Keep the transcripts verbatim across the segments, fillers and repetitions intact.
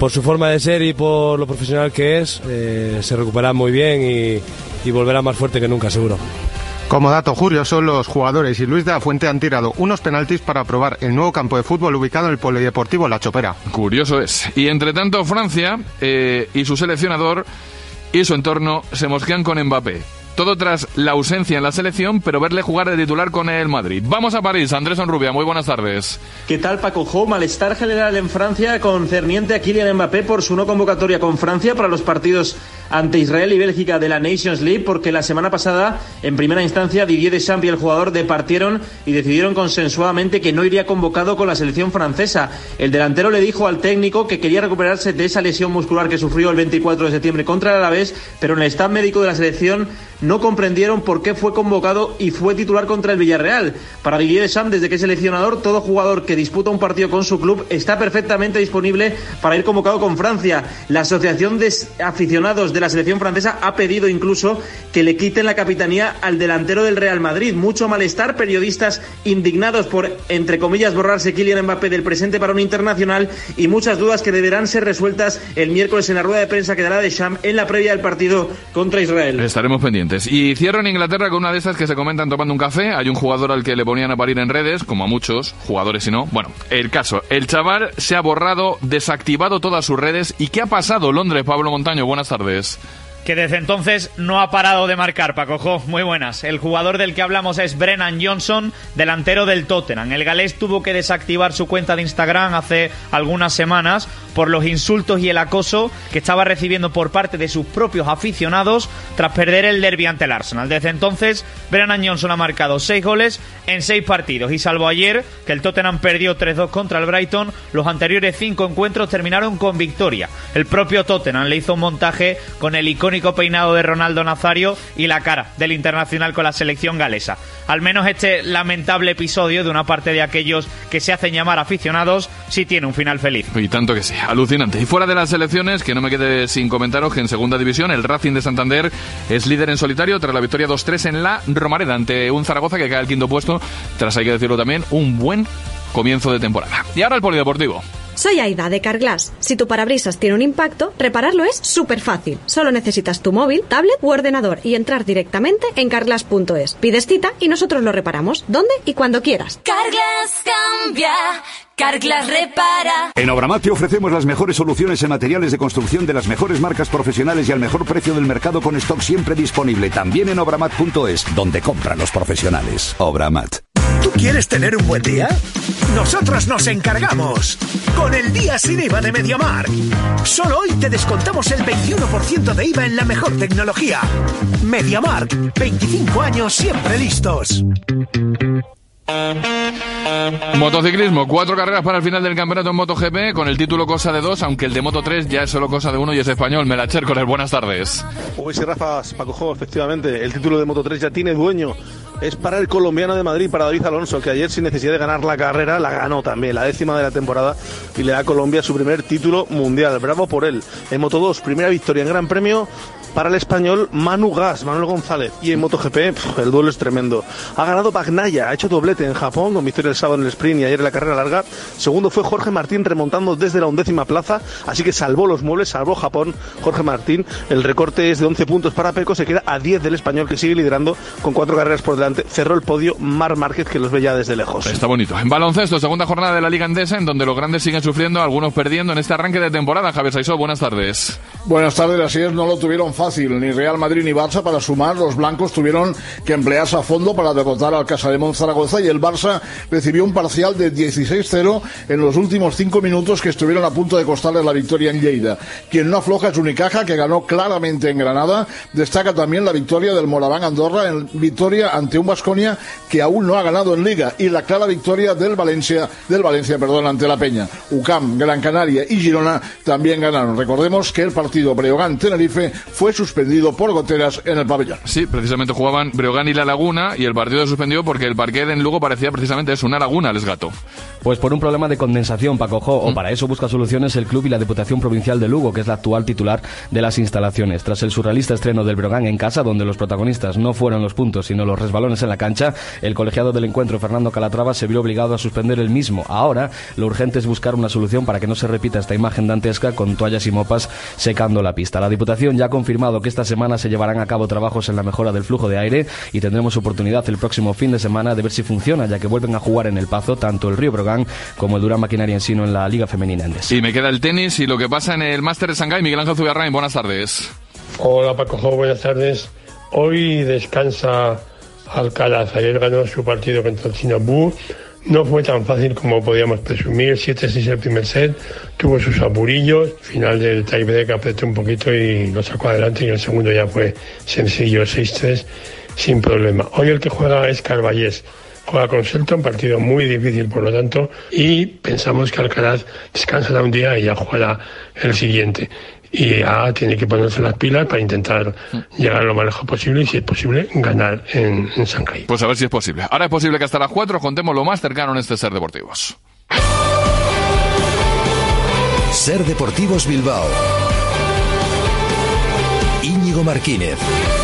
por su forma de ser y por lo profesional que es, eh, se recuperará muy bien y, y volverá más fuerte que nunca, seguro. Como dato curioso, los jugadores y Luis de la Fuente han tirado unos penaltis para probar el nuevo campo de fútbol ubicado en el Polideportivo La Chopera. Curioso es. Y entre tanto, Francia eh, y su seleccionador y su entorno se mosquean con Mbappé. Todo tras la ausencia en la selección, pero verle jugar de titular con el Madrid. Vamos a París, Andrés Onrubia, muy buenas tardes. ¿Qué tal, Paco Jo? Malestar general en Francia concerniente a Kylian Mbappé por su no convocatoria con Francia para los partidos ante Israel y Bélgica de la Nations League, porque la semana pasada, en primera instancia, Didier Deschamps y el jugador departieron y decidieron consensuadamente que no iría convocado con la selección francesa. El delantero le dijo al técnico que quería recuperarse de esa lesión muscular que sufrió el veinticuatro de septiembre contra el Alavés, pero en el staff médico de la selección no comprendieron por qué fue convocado y fue titular contra el Villarreal. Para Didier Deschamps, desde que es seleccionador, todo jugador que disputa un partido con su club está perfectamente disponible para ir convocado con Francia. La Asociación de Aficionados de la selección francesa ha pedido incluso que le quiten la capitanía al delantero del Real Madrid. Mucho malestar, periodistas indignados por, entre comillas, borrarse Kylian Mbappé del presente para un internacional y muchas dudas que deberán ser resueltas el miércoles en la rueda de prensa que dará Deschamps en la previa del partido contra Israel. Estaremos pendientes. Y cierro en Inglaterra con una de esas que se comentan tomando un café. Hay un jugador al que le ponían a parir en redes, como a muchos jugadores y no. Bueno, el caso, el chaval se ha borrado, desactivado todas sus redes. ¿Y qué ha pasado, Londres? Pablo Montaño, buenas tardes. Que desde entonces no ha parado de marcar, Paco Jo. Muy buenas. El jugador del que hablamos es Brennan Johnson, delantero del Tottenham. El galés tuvo que desactivar su cuenta de Instagram hace algunas semanas por los insultos y el acoso que estaba recibiendo por parte de sus propios aficionados tras perder el derbi ante el Arsenal. Desde entonces, Brennan Johnson ha marcado seis goles en seis partidos y salvo ayer, que el Tottenham perdió tres dos contra el Brighton, los anteriores cinco encuentros terminaron con victoria. El propio Tottenham le hizo un montaje con el icónico peinado de Ronaldo Nazario y la cara del internacional con la selección galesa. Al menos este lamentable episodio de una parte de aquellos que se hacen llamar aficionados sí tiene un final feliz. Y tanto que sí, alucinante. Y fuera de las selecciones, que no me quede sin comentaros que en segunda división el Racing de Santander es líder en solitario tras la victoria dos tres en la Romareda ante un Zaragoza que cae al quinto puesto tras, hay que decirlo también, un buen comienzo de temporada. Y ahora el polideportivo. Soy Aida de Carglass. Si tu parabrisas tiene un impacto, repararlo es súper fácil. Solo necesitas tu móvil, tablet u ordenador y entrar directamente en carglass punto es. Pides cita y nosotros lo reparamos, donde y cuando quieras. Carglass cambia, Carglass repara. En Obramat te ofrecemos las mejores soluciones en materiales de construcción de las mejores marcas profesionales y al mejor precio del mercado con stock siempre disponible. También en obramat punto es, donde compran los profesionales. Obramat. ¿Tú quieres tener un buen día? Nosotros nos encargamos. Con el día sin I V A de MediaMarkt. Solo hoy te descontamos el veintiuno por ciento de I V A en la mejor tecnología. MediaMarkt, veinticinco años siempre listos. Motociclismo, cuatro carreras para el final del campeonato en MotoGP, con el título cosa de dos, aunque el de Moto tres ya es solo cosa de uno y es español. Melacher con el buenas tardes. Uy, sí, Rafa, Paco Jo, efectivamente, el título de Moto tres ya tiene dueño. Es para el colombiano de Madrid, para David Alonso, que ayer sin necesidad de ganar la carrera, la ganó también, la décima de la temporada, y le da a Colombia su primer título mundial. Bravo por él. En Moto dos, primera victoria en Gran Premio para el español Manu Gas, Manuel González. Y en MotoGP, pf, el duelo es tremendo. Ha ganado Bagnaia, ha hecho doblete en Japón, con victoria el sábado en el sprint y ayer en la carrera larga. Segundo fue Jorge Martín, remontando desde la undécima plaza, así que salvó los muebles, salvó Japón, Jorge Martín. El recorte es de once puntos para Pecco, se queda a diez del español, que sigue liderando con cuatro carreras por delante. Cerró el podio Marc Márquez, que los ve ya desde lejos. Está bonito. En baloncesto, segunda jornada de la Liga Endesa, en donde los grandes siguen sufriendo, algunos perdiendo en este arranque de temporada. Javier Saisó, buenas tardes. Buenas tardes, así es, no lo tuvieron fácil, ni Real Madrid ni Barça para sumar. Los blancos tuvieron que emplearse a fondo para derrotar al Casademont Zaragoza y el Barça recibió un parcial de dieciséis cero en los últimos cinco minutos que estuvieron a punto de costarles la victoria en Lleida. Quien no afloja es Unicaja, que ganó claramente en Granada. Destaca también la victoria del Moraván Andorra, en victoria ante un Baskonia que aún no ha ganado en Liga, y la clara victoria del Valencia, del Valencia, perdón, ante la Peña. U C A M, Gran Canaria y Girona también ganaron. Recordemos que el partido Breogán-Tenerife fue suspendido por goteras en el pabellón. Sí, precisamente jugaban Breogán y La Laguna y el partido se suspendió porque el parquet en Lugo parecía precisamente eso, una laguna, Les Gato. Pues por un problema de condensación, Paco Jo, o para eso busca soluciones el club y la Diputación Provincial de Lugo, que es la actual titular de las instalaciones. Tras el surrealista estreno del Breogán en casa, donde los protagonistas no fueron los puntos, sino los resbalones en la cancha, el colegiado del encuentro, Fernando Calatrava, se vio obligado a suspender el mismo. Ahora, lo urgente es buscar una solución para que no se repita esta imagen dantesca con toallas y mopas secando la pista. La Diputación ya ha confirmado que esta semana se llevarán a cabo trabajos en la mejora del flujo de aire y tendremos oportunidad el próximo fin de semana de ver si funciona, ya que vuelven a jugar en el Pazo tanto el Río Breogán como el Durán Maquinaria Ensino en la Liga Femenina Endesa. Y me queda el tenis y lo que pasa en el Máster de Shanghái. Miguel Ángel Zubiarrain, buenas tardes. Hola Paco Jo, buenas tardes. Hoy descansa Alcaraz. Ayer ganó su partido contra el Singapur. No fue tan fácil como podíamos presumir. siete seis el primer set. Tuvo sus apurillos. Final del tiebreak apretó un poquito y lo sacó adelante. Y el segundo ya fue sencillo, seis tres, sin problema. Hoy el que juega es Carballés. Juega con Shelton, partido muy difícil por lo tanto, y pensamos que Alcaraz descansará un día y ya jugará el siguiente. Y ya tiene que ponerse las pilas para intentar llegar lo más lejos posible y, si es posible, ganar en, en Shanghái. Pues a ver si es posible. Ahora es posible que hasta las cuatro contemos lo más cercano en este Ser Deportivos. Ser Deportivos Bilbao. Íñigo Martínez.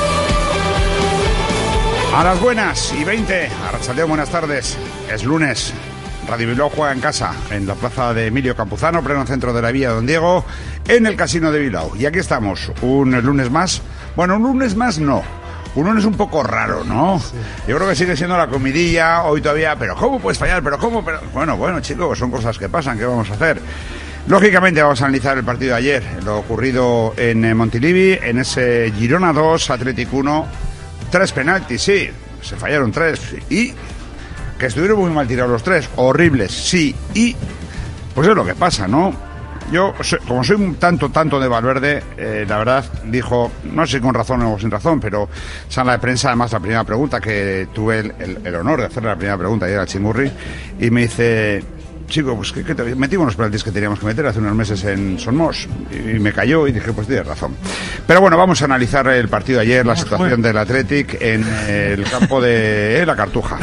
A las buenas y veinte, Arratsaldeon, buenas tardes. Es lunes, Radio Bilbao juega en casa, en la plaza de Emilio Campuzano, pleno centro de la Villa Don Diego, en el Casino de Bilbao. Y aquí estamos, un lunes más. Bueno, un lunes más no, un lunes un poco raro, ¿no? Sí. Yo creo que sigue siendo la comidilla, hoy todavía, pero ¿cómo puedes fallar? ¿Pero cómo? Pero Bueno, bueno, chicos, son cosas que pasan, ¿qué vamos a hacer? Lógicamente vamos a analizar el partido de ayer, lo ocurrido en Montilivi, en ese Girona dos, Athletic uno. Tres penaltis, sí, se fallaron tres, y que estuvieron muy mal tirados los tres, horribles, sí, y pues es lo que pasa, ¿no? Yo, como soy un tanto, tanto de Valverde, eh, la verdad, dijo, no sé si con razón o sin razón, pero sala de prensa, además la primera pregunta, que tuve el, el, el honor de hacerle la primera pregunta ayer al Chingurri, y me dice... Chico, pues que, que te, metimos los penaltis que teníamos que meter hace unos meses en Somos y, y me cayó y dije, pues tienes razón. Pero bueno, vamos a analizar el partido de ayer, la situación del Athletic en el campo de eh, la Cartuja.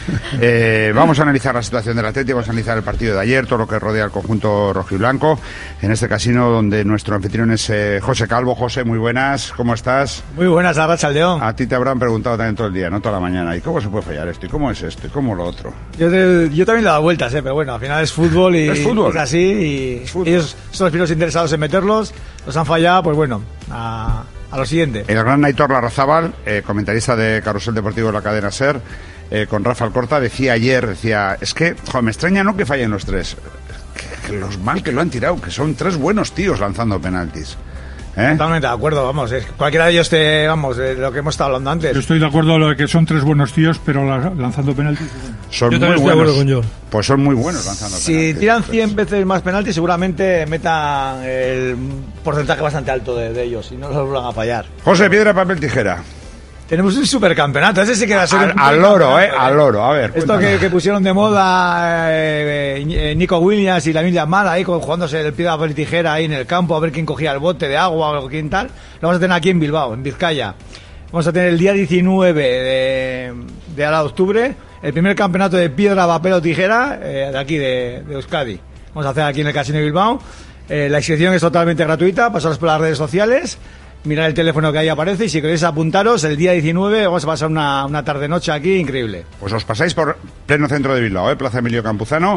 Eh, vamos a analizar la situación del Athletic, vamos a analizar el partido de ayer, todo lo que rodea al conjunto rojiblanco, en este casino donde nuestro anfitrión es eh, José Calvo. José, muy buenas, ¿cómo estás? Muy buenas, Arratsaldeon. A ti te habrán preguntado también todo el día, no toda la mañana, ¿y cómo se puede fallar esto? ¿Y cómo es esto? ¿Y cómo lo otro? Yo, te, yo también le he dado vueltas, ¿eh? Pero bueno, al final es fútbol y es, fútbol. es así y fútbol. Ellos son los primeros interesados en meterlos, los han fallado, pues bueno, a, a lo siguiente. El gran Aitor Larrazábal, eh, comentarista de Carrusel Deportivo de la cadena SER, eh, con Rafa Alcorta, decía ayer, decía, es que, joder, me extraña no que fallen los tres, que, que los mal que lo han tirado, que son tres buenos tíos lanzando penaltis. ¿Eh? Totalmente de acuerdo, vamos, es, cualquiera de ellos te, vamos, de lo que hemos estado hablando antes. Yo estoy de acuerdo en lo de que son tres buenos tíos, pero la, lanzando penaltis. Son yo muy estoy buenos. De acuerdo con yo. Pues son muy buenos lanzando si penaltis. Si tiran cien veces más penaltis, seguramente metan el porcentaje bastante alto de, de ellos y no los vuelvan a fallar. José, piedra, papel, tijera. Tenemos un supercampeonato, ese sí que va a ser al, un al loro, eh, al loro, a ver. Esto que, que pusieron de moda eh, eh, Nico Williams y la Emilia Mala ahí jugándose el piedra, papel y tijera ahí en el campo a ver quién cogía el bote de agua o quién tal, lo vamos a tener aquí en Bilbao, en Vizcaya. Vamos a tener el día diecinueve de, de ahora de octubre el primer campeonato de piedra, papel o tijera eh, de aquí de, de Euskadi. Vamos a hacer aquí en el Casino de Bilbao. Eh, la inscripción es totalmente gratuita, pasaros por las redes sociales. Mirad el teléfono que ahí aparece y si queréis apuntaros, el día diecinueve vamos a pasar una, una tarde-noche aquí increíble. Pues os pasáis por pleno centro de Bilbao, ¿eh? Plaza Emilio Campuzano,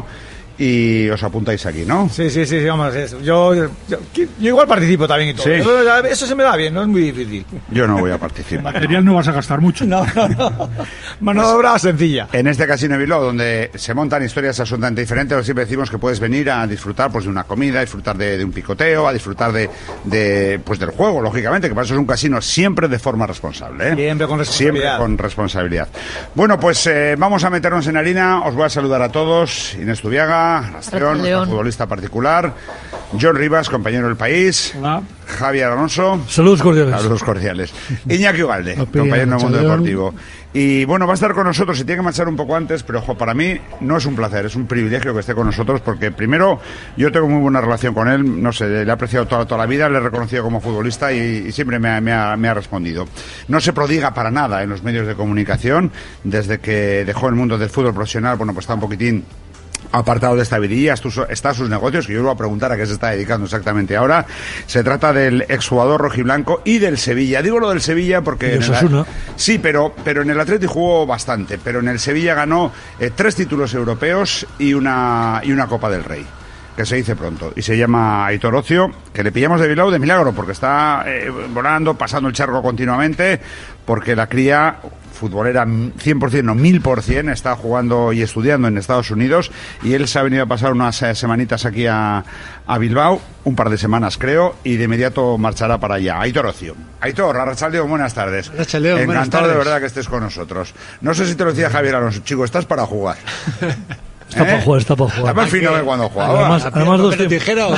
y os apuntáis aquí, ¿no? Sí, sí, sí, sí vamos, eso. Yo, yo, yo igual participo también y todo. ¿Sí? Eso, eso se me da bien, no es muy difícil. Yo no voy a participar. Material no vas a gastar mucho. No, no, no. Mano de obra sencilla. En este Casino de Bilbao, donde se montan historias absolutamente diferentes, siempre decimos que puedes venir a disfrutar pues de una comida, a disfrutar de, de un picoteo, a disfrutar de, de pues del juego, lógicamente, que para eso es un casino siempre de forma responsable, ¿eh? Siempre con responsabilidad. Siempre con responsabilidad. Bueno, pues eh, vamos a meternos en harina. Os voy a saludar a todos. Inés Zubiaga, Mola, Ración, nuestro futbolista particular. John Rivas, compañero del País. Hola. Javier Alonso. Saludos cordiales. Saludos cordiales. Iñaki Ugalde, compañero del Mundo Deportivo. Y bueno, va a estar con nosotros, se tiene que marchar un poco antes, pero ojo, para mí no es un placer, es un privilegio que esté con nosotros, porque primero, yo tengo muy buena relación con él, no sé, le he apreciado toda, toda la vida, le he reconocido como futbolista y, y siempre me ha, me, ha, me ha respondido. No se prodiga para nada en los medios de comunicación, desde que dejó el mundo del fútbol profesional, bueno, pues está un poquitín apartado de esta vidilla, está sus negocios, que yo le voy a preguntar a qué se está dedicando exactamente ahora. Se trata del exjugador rojiblanco y del Sevilla. Digo lo del Sevilla porque... En el, sí, pero, pero en el Atleti jugó bastante, pero en el Sevilla ganó eh, tres títulos europeos y una, y una Copa del Rey, que se dice pronto, y se llama Aitor Ocio, que le pillamos de Bilbao de milagro, porque está eh, volando, pasando el charco continuamente, porque la cría futbolera cien por ciento, no mil por ciento, está jugando y estudiando en Estados Unidos, y él se ha venido a pasar unas eh, semanitas aquí a, a Bilbao, un par de semanas creo, y de inmediato marchará para allá. Aitor Ocio. Aitor, Arratsaldeon, buenas tardes. Arratsaldeon, Encantado buenas tardes. De verdad que estés con nosotros. No sé si te lo decía Javier Alonso, chico, estás para jugar. Está ¿Eh? para jugar, está para jugar. Está más fino que cuando jugaba. Además, además dos tiempos. Tijera,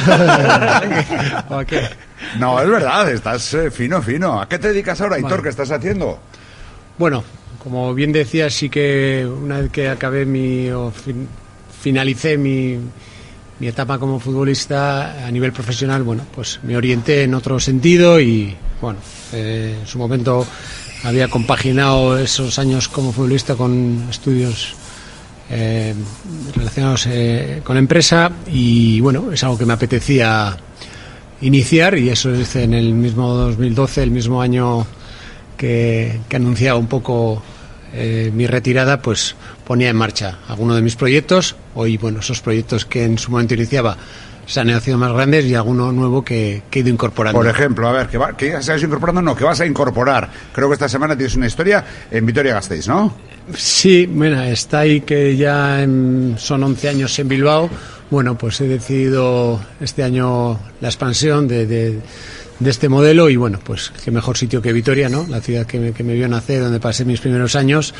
¿o qué? No, es verdad, estás eh, fino, fino. ¿A qué te dedicas ahora, Aitor? Vale. ¿Qué estás haciendo? Bueno, como bien decías, sí que una vez que acabé mi... o fin, finalicé mi, mi etapa como futbolista a nivel profesional, bueno, pues me orienté en otro sentido y, bueno, eh, en su momento había compaginado esos años como futbolista con estudios Eh, relacionados eh, con la empresa y bueno, es algo que me apetecía iniciar y eso es en el mismo dos mil doce, el mismo año que, que anunciaba un poco eh, mi retirada, pues ponía en marcha algunos de mis proyectos. Hoy, bueno, esos proyectos que en su momento iniciaba se han sido más grandes y alguno nuevo que, que he ido incorporando. Por ejemplo, a ver, ¿qué, va, ¿qué estás incorporando? No, que vas a incorporar. Creo que esta semana tienes una historia en Vitoria-Gasteiz, ¿no? Sí, bueno, está ahí que ya en, son once años en Bilbao. Bueno, pues he decidido este año la expansión de, de, de este modelo y bueno, pues qué mejor sitio que Vitoria, ¿no? La ciudad que me, que me vio nacer, donde pasé mis primeros años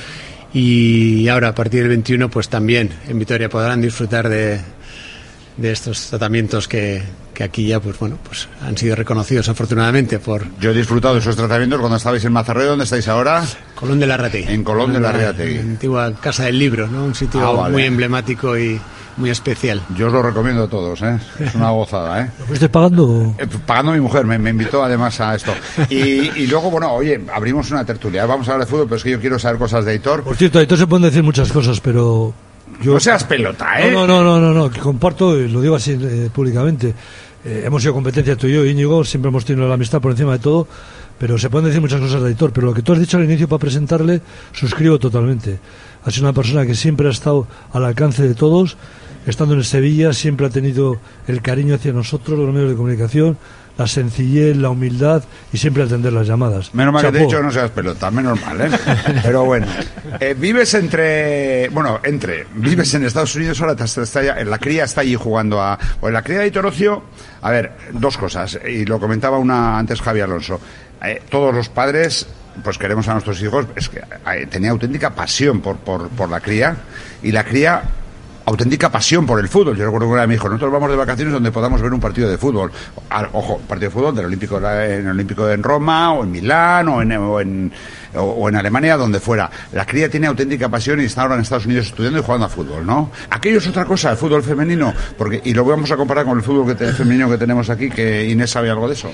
y ahora a partir del veintiuno pues también en Vitoria podrán disfrutar de, de estos tratamientos que, que aquí ya pues bueno pues han sido reconocidos afortunadamente por... Yo he disfrutado de esos tratamientos cuando estabais en Mazarreo. ¿Dónde estáis ahora? Colón de la Rategui. En Colón de la Rategui. La antigua Casa del Libro, ¿no? Un sitio ah, vale. muy emblemático y muy especial. Yo os lo recomiendo a todos, ¿eh? Es una gozada, ¿eh? ¿Lo fuiste pagando? Eh, pagando mi mujer, me, me invitó además a esto. Y, y luego, bueno, oye, abrimos una tertulia. Vamos a hablar de fútbol, pero es que yo quiero saber cosas de Aitor. Por cierto, Aitor se pueden decir muchas cosas, pero... Yo... No seas pelota, ¿eh? No, no, no, no, no, que comparto, y lo digo así eh, públicamente. Eh, hemos sido competencia tú y yo, Íñigo, siempre hemos tenido la amistad por encima de todo, pero se pueden decir muchas cosas de Aitor, pero lo que tú has dicho al inicio para presentarle, suscribo totalmente. Ha sido una persona que siempre ha estado al alcance de todos, estando en Sevilla, siempre ha tenido el cariño hacia nosotros, los medios de comunicación, la sencillez, la humildad y siempre atender las llamadas. Menos mal Chapó. Que te he dicho no seas pelota, menos mal, ¿eh? Pero bueno, eh, vives entre, bueno, entre, vives en Estados Unidos, ahora te, está, la cría está allí jugando a, pues la cría de Aitor Ocio, a ver, dos cosas, y lo comentaba una antes Javier Alonso, eh, todos los padres pues queremos a nuestros hijos, es que eh, tenía auténtica pasión por, por, por la cría, y la cría auténtica pasión por el fútbol. Yo recuerdo que una vez me dijo, nosotros vamos de vacaciones donde podamos ver un partido de fútbol. Ojo, partido de fútbol del Olímpico, en el Olímpico en Roma, o en Milán, o en, o en, o en Alemania, donde fuera. La cría tiene auténtica pasión y está ahora en Estados Unidos estudiando y jugando a fútbol, ¿no? Aquello es otra cosa, el fútbol femenino, porque y lo vamos a comparar con el fútbol que te, femenino que tenemos aquí, que Inés sabe algo de eso.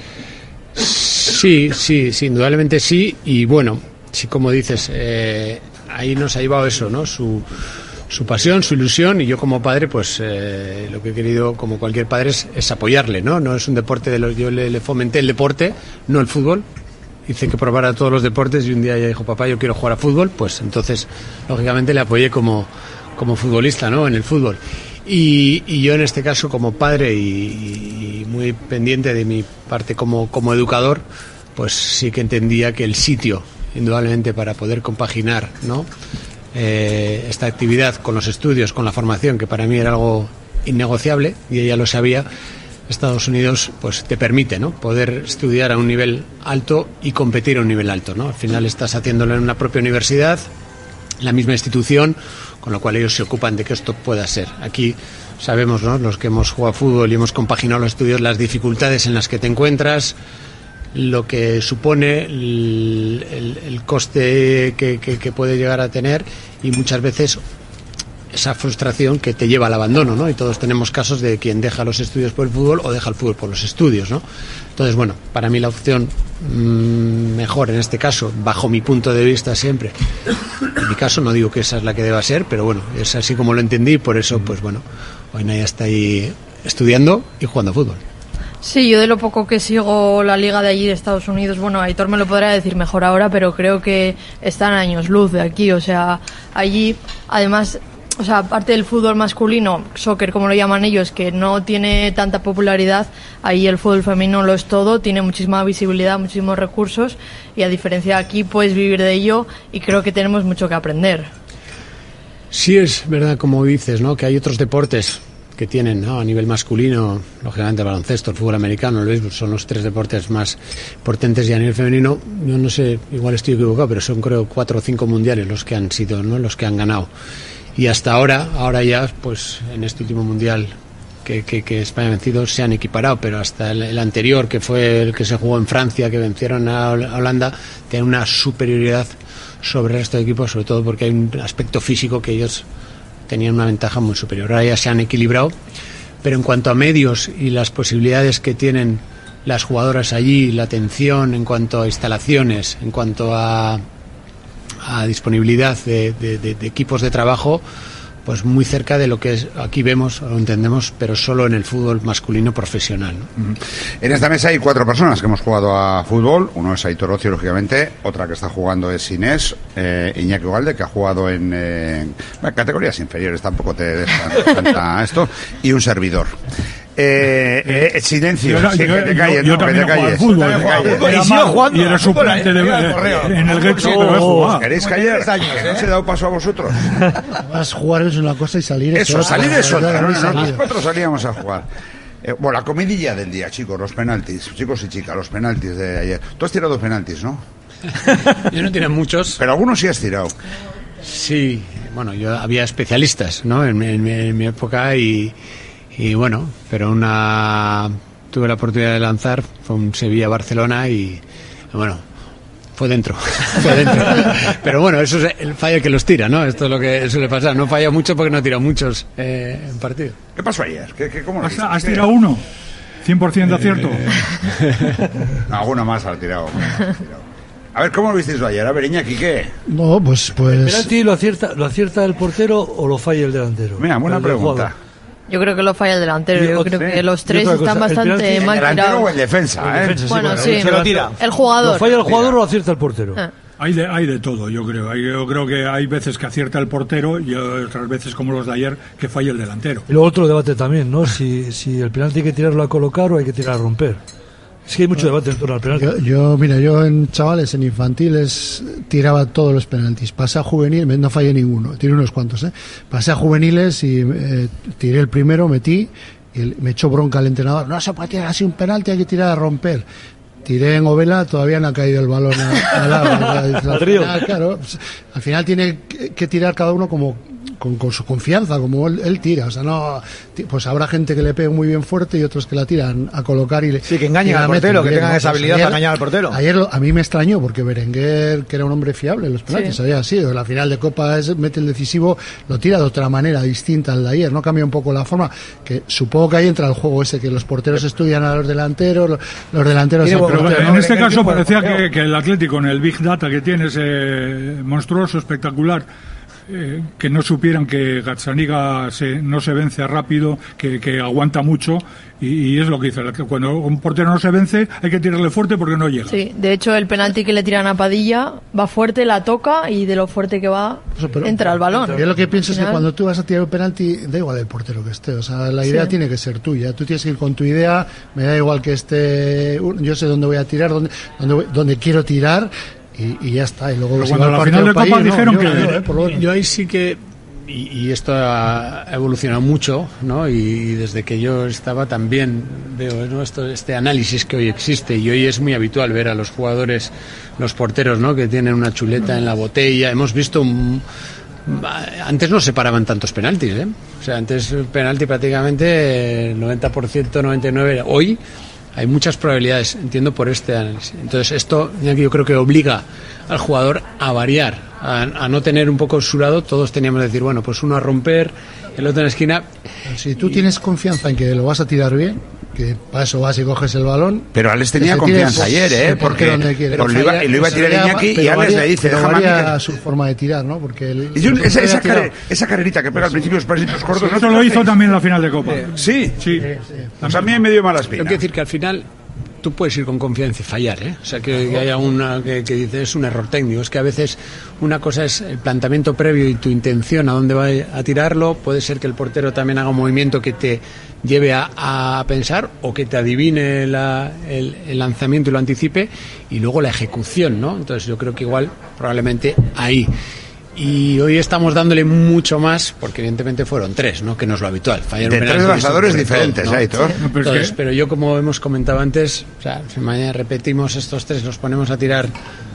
Sí, sí, sí, indudablemente sí, y bueno, sí, como dices, eh, ahí nos ha llevado eso, ¿no? Su... su pasión, su ilusión, y yo como padre pues eh, lo que he querido como cualquier padre es, es apoyarle, ¿no? No es un deporte de los, yo le, le fomenté el deporte, no el fútbol, hice que probara todos los deportes y un día ella dijo, papá, yo quiero jugar a fútbol, pues entonces lógicamente le apoyé como, como futbolista, ¿no? En el fútbol. Y, y yo en este caso como padre y, y muy pendiente de mi parte como, como educador, pues sí que entendía que el sitio, indudablemente, para poder compaginar, ¿no? Eh, esta actividad con los estudios, con la formación, que para mí era algo innegociable y ella lo sabía, Estados Unidos pues te permite, ¿no? Poder estudiar a un nivel alto y competir a un nivel alto, ¿no? Al final estás haciéndolo en una propia universidad, la misma institución, con lo cual ellos se ocupan de que esto pueda ser. Aquí sabemos, ¿no?, los que hemos jugado fútbol y hemos compaginado los estudios, las dificultades en las que te encuentras, lo que supone el, el, el coste que, que, que puede llegar a tener, y muchas veces esa frustración que te lleva al abandono, ¿no? Y todos tenemos casos de quien deja los estudios por el fútbol o deja el fútbol por los estudios, ¿no? Entonces, bueno, para mí la opción mmm, mejor en este caso, bajo mi punto de vista siempre, en mi caso no digo que esa es la que deba ser, pero bueno, es así como lo entendí, por eso, pues bueno, hoy Naya está ahí estudiando y jugando fútbol. Sí, yo de lo poco que sigo la liga de allí de Estados Unidos, bueno, Aitor me lo podrá decir mejor ahora, pero creo que están años luz de aquí, o sea, allí, además, o sea, aparte del fútbol masculino, soccer como lo llaman ellos, que no tiene tanta popularidad, ahí el fútbol femenino lo es todo, tiene muchísima visibilidad, muchísimos recursos, y a diferencia de aquí puedes vivir de ello, y creo que tenemos mucho que aprender. Sí, es verdad, como dices, ¿no?, que hay otros deportes que tienen, ¿no?, a nivel masculino, lógicamente el baloncesto, el fútbol americano, el béisbol, son los tres deportes más potentes, y a nivel femenino, yo no sé, igual estoy equivocado, pero son creo cuatro o cinco mundiales los que han sido, ¿no?, los que han ganado. Y hasta ahora, ahora ya, pues en este último mundial que, que, que España ha vencido, se han equiparado, pero hasta el, el anterior, que fue el que se jugó en Francia, que vencieron a Holanda, tiene una superioridad sobre el resto de equipos, sobre todo porque hay un aspecto físico que ellos tenían una ventaja muy superior. Ahora ya se han equilibrado, pero en cuanto a medios y las posibilidades que tienen las jugadoras allí, la atención en cuanto a instalaciones, en cuanto a, a disponibilidad de, de, de, de equipos de trabajo, pues muy cerca de lo que es, aquí vemos o entendemos, pero solo en el fútbol masculino profesional, ¿no? En esta mesa hay cuatro personas que hemos jugado a fútbol. Uno es Aitor Ocio, lógicamente. Otra que está jugando es Inés, eh, Iñaki Ugalde, que ha jugado en, eh, bueno, categorías inferiores, tampoco te dejan tanta esto. Y un servidor. Eh, eh, silencio, yo, sí, yo, que te calles, yo, yo no, que también te he jugado al calles. fútbol, Te calles. y, y, jugando, y era suplente de, de, en el Getxo, pero he jugado. ¿Queréis callar? Que no se he dado paso a vosotros. Vas a jugar es una cosa y salir es Eso, otra. salir es otra. No, No, no, no, nosotros salíamos a jugar. Eh, bueno, la comidilla del día, chicos, los penaltis. Chicos y chicas, los penaltis de ayer. Tú has tirado penaltis, ¿no? Yo no tiré muchos. Pero algunos sí has tirado. Sí, bueno, yo había especialistas, ¿no?, en, en, en mi época y... Y bueno, pero una tuve la oportunidad de lanzar, fue un Sevilla-Barcelona y bueno, fue dentro, fue dentro. Pero bueno, eso es el fallo que los tira, ¿no? Esto es lo que suele pasar. No falla mucho porque no tira muchos eh, en partido. ¿Qué pasó ayer? ¿Qué, qué, cómo lo ¿Has, viste? has tirado uno? ¿cien por ciento de acierto? Eh, no, alguno más has tirado. A ver, ¿cómo lo visteis ayer? A ver, Iñaki, ¿qué? No, pues... pues... ¿El penalti lo acierta, lo acierta el portero o lo falla el delantero? Mira, buena El pregunta. Yo creo que lo falla el delantero. Y Yo otro- creo sí. que los Y tres otra cosa, están el bastante penalti- mal ¿El delantero tirados. o el defensa? El ¿eh? defensa, Bueno, sí. Se lo tira. El jugador. ¿Lo falla el jugador o lo acierta el portero? Ah. Hay de, hay de todo, yo creo. Hay- Yo creo que hay veces que acierta el portero y otras veces, como los de ayer, que falla el delantero. Y luego otro debate también, ¿no? Si, si el penalti hay que tirarlo a colocar o hay que tirar a romper. Es que hay mucho debate en torno al penalti. Yo, yo, mira, yo en chavales, en infantiles, tiraba todos los penaltis. Pasé a juvenil, no fallé ninguno, tiré unos cuantos, ¿eh? Pasé a juveniles y eh, tiré el primero, metí, y el- me echó bronca el entrenador. No se puede tirar así un penalti, hay que tirar a romper. Tiré en Ovela, todavía no ha caído el balón a- al agua. Al río. final, claro, pues, al final tiene que que tirar cada uno como con, con su confianza, como él, él tira. O sea, no, ti- pues habrá gente que le pegue muy bien fuerte y otros que la tiran a colocar y le, Sí, que engañen y la al meten portero, que bien, tengan ¿no? esa Pues habilidad ayer- para engañar al portero. Ayer lo- a mí me extrañó porque Berenguer, que era un hombre fiable en los penaltis, Sí. había sido. En la final de Copa es, mete el decisivo, lo tira de otra manera distinta al de ayer, no cambia un poco la forma. Que supongo que ahí entra el juego ese, que los porteros estudian a los delanteros, los, los delanteros Tiene a los buen- porteros. Pero en este el caso tiempo de parecía portero. que, que el Atlético, en el Big Data que tiene, ese monstruoso, espectacular, eh, que no supieran que Gazzaniga se, no se vence rápido, que, que aguanta mucho, y, y es lo que dice el Atlético. Cuando un portero no se vence, hay que tirarle fuerte porque no llega. Sí, de hecho el penalti que le tiran a Padilla va fuerte, la toca y de lo fuerte que va Eso, pero- entra al balón. Yo lo que pienso es Al que final- cuando tú vas a tirar un penalti, da igual el portero que esté. O sea, la idea Sí. tiene que ser tuya. Tú tienes que ir con tu idea. Me da igual que esté. Yo sé dónde voy a tirar, dónde, dónde, voy- dónde quiero tirar. Y, y ya está. Y luego Pero si cuando va el la partido final de para Copa ir, no, dijeron yo- que- yo, eh, por lo menos. Yo ahí sí que, y, y esto ha evolucionado mucho, ¿no? Y desde que yo estaba también veo, ¿no?, esto, este análisis que hoy existe, y hoy es muy habitual ver a los jugadores, los porteros, ¿no?, que tienen una chuleta en la botella. Hemos visto un- Antes no se paraban tantos penaltis, ¿eh? O sea, antes el penalti prácticamente el noventa por ciento, noventa y nueve por ciento. Hoy hay muchas probabilidades, entiendo, por este análisis. Entonces esto yo creo que obliga al jugador a variar, a, a no tener un poco su lado. Todos teníamos que decir, bueno, pues uno a romper, el otro en la esquina. Si tú tienes confianza en que lo vas a tirar bien, que para eso vas y coges el balón. Pero Alex tenía confianza ayer, ¿eh? Porque, porque lo iba, lo iba a tirar Iñaki y Alex varía, le dice, déjame varía que... su forma de tirar, ¿no? Porque el, y yo, esa, esa, care, esa carrerita que pega al principio los pasitos cortos. Eso lo hizo también en la final de Copa. Eh, sí, sí. sí. Pues a mí me dio mala espina. Tengo que decir que al final tú puedes ir con confianza y fallar, ¿eh? O sea, que, que haya una que, que dice es un error técnico. Es que a veces una cosa es el planteamiento previo y tu intención a dónde va a tirarlo. Puede ser que el portero también haga un movimiento que te lleve a, a pensar o que te adivine la, el, el lanzamiento y lo anticipe, y luego la ejecución, ¿no? Entonces yo creo que igual probablemente ahí. Y hoy estamos dándole mucho más, porque evidentemente fueron tres, ¿no? Que no es lo habitual. Fallar de un tres lanzadores diferentes, ¿no? Aitor? No, pero, Entonces, pero yo, como hemos comentado antes, o sea, si mañana repetimos estos tres, los ponemos a tirar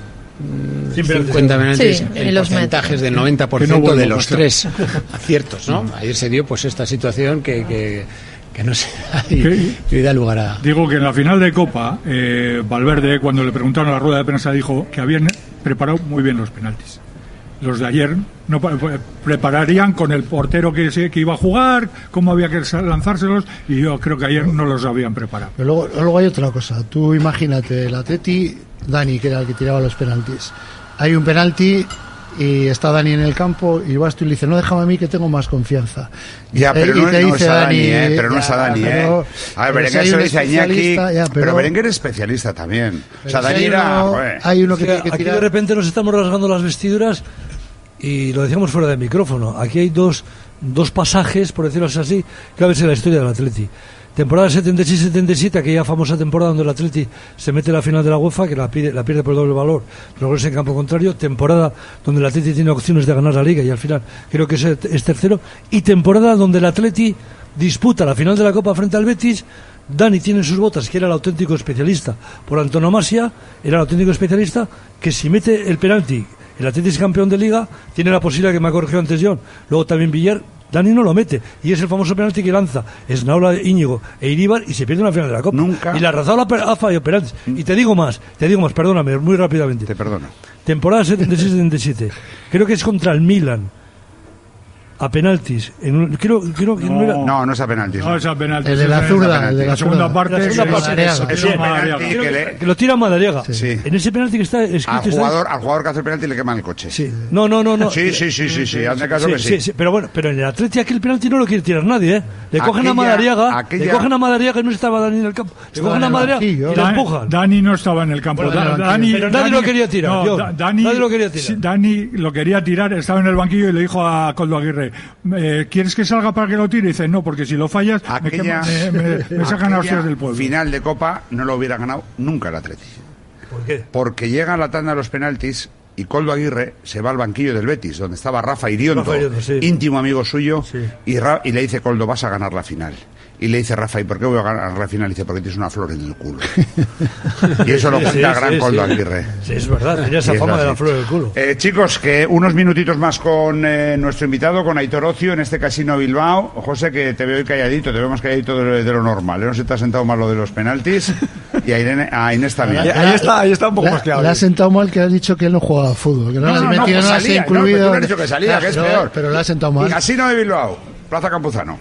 mmm, cincuenta penaltis, sí, el porcentaje es del noventa por ciento no de los tres aciertos, ¿no? Ayer se dio pues esta situación que... que que no sé, y, y da lugar a... Digo que en la final de Copa, eh, Valverde, cuando le preguntaron a la rueda de prensa, dijo que habían preparado muy bien los penaltis. Los de ayer no prepararían con el portero que, se, que iba a jugar, cómo había que lanzárselos, y yo creo que ayer no los habían preparado. Pero luego, luego hay otra cosa. Tú imagínate, el Atleti, Dani, que era el que tiraba los penaltis. Hay un penalti y está Dani en el campo y vas tú y le dices, no, déjame a mí que tengo más confianza. Ya, pero no, no es a Dani, eh, pero no es a Dani, eh. A ver, Berenguer se lo dice a Iñaki, ya, pero, pero Berenguer es especialista también. O sea, Dani era... Uno, hay uno que, que, que aquí tirar... de repente nos estamos rasgando las vestiduras y lo decíamos fuera del micrófono. Aquí hay dos, dos pasajes, por decirlo así, que a veces en la historia del Atleti. Temporada setenta y seis setenta y siete, aquella famosa temporada donde el Atleti se mete en la final de la UEFA, que la, pide, la pierde por doble valor, progresa en campo contrario. Temporada donde el Atleti tiene opciones de ganar la Liga y al final creo que es, es tercero. Y temporada donde el Atleti disputa la final de la Copa frente al Betis. Dani tiene en sus botas que era el auténtico especialista por antonomasia, era el auténtico especialista que si mete el penalti, el Atleti es campeón de Liga, tiene la posibilidad que me ha corregido antes John, luego también Villar. Dani no lo mete, y es el famoso penalti que lanza Esnaola, Íñigo e Iríbar y se pierde una final de la Copa. Nunca. Y la Razola ha fallado penaltis. Y te digo más, te digo más, perdóname, muy rápidamente. Te perdono. Temporada setenta y seis setenta y siete. Creo que es contra el Milan. A penaltis. En un, creo, creo que no, no, era... no, no es a penaltis. No es a penaltis. El de la zurda, el de la segunda parte. La segunda parte es, es un penalti que, que, le... que lo tira Madariaga. Sí. Sí. En ese penalti que está escrito. Al jugador, al jugador que hace el penalti le queman el coche. Sí. No, no, no, no. Sí, sí, sí, sí, sí. Hazme caso sí, que sí. sí, sí. Pero bueno, pero en el Atleti aquel penalti no lo quiere tirar nadie, ¿eh? Le cogen aquella, a Madariaga, aquella... le cogen a Madariaga y no estaba Dani en el campo. Le cogen a Madariaga y lo empujan. Dani no estaba en el campo. Bueno, Dani, Dani, pero nadie lo quería tirar. No, yo, Dani, nadie lo quería tirar. Dani lo quería tirar, estaba en el banquillo y le dijo a Coldo Aguirre, eh, ¿quieres que salga para que lo tire? Y dice, no, porque si lo fallas aquella, me, me, me sacan a hostias del pueblo. Final de Copa no lo hubiera ganado nunca el Atleti. ¿Por qué? Porque llega a la tanda de los penaltis y Coldo Aguirre se va al banquillo del Betis, donde estaba Rafa Iriondo, Rafa Iriondo sí. íntimo amigo suyo, sí. y, Ra y le dice, Coldo, vas a ganar la final. Y le dice Rafa, ¿y por qué voy a ganar la final? Y dice, porque tienes una flor en el culo. Y eso lo cuenta sí, gran sí, Coldo sí. Aguirre. Sí, es verdad, tenía esa fama de la flor en el culo. Eh, chicos, que unos minutitos más con eh, nuestro invitado, con Aitor Ocio, en este Casino Bilbao. José, que te veo calladito, te veo más calladito de, de lo normal. ¿eh? No se te ha sentado mal lo de los penaltis. Y a, Irene, a Inés también. Ahí, ahí, está, ahí está un poco la, más claro. Le ha sentado mal que has dicho que él no jugaba a fútbol. Que no, no, no, no, pues salía, incluido. No, tú has dicho que salía, no, que es no, peor. Pero le ha sentado mal. Casino de Bilbao, Plaza Campuzano.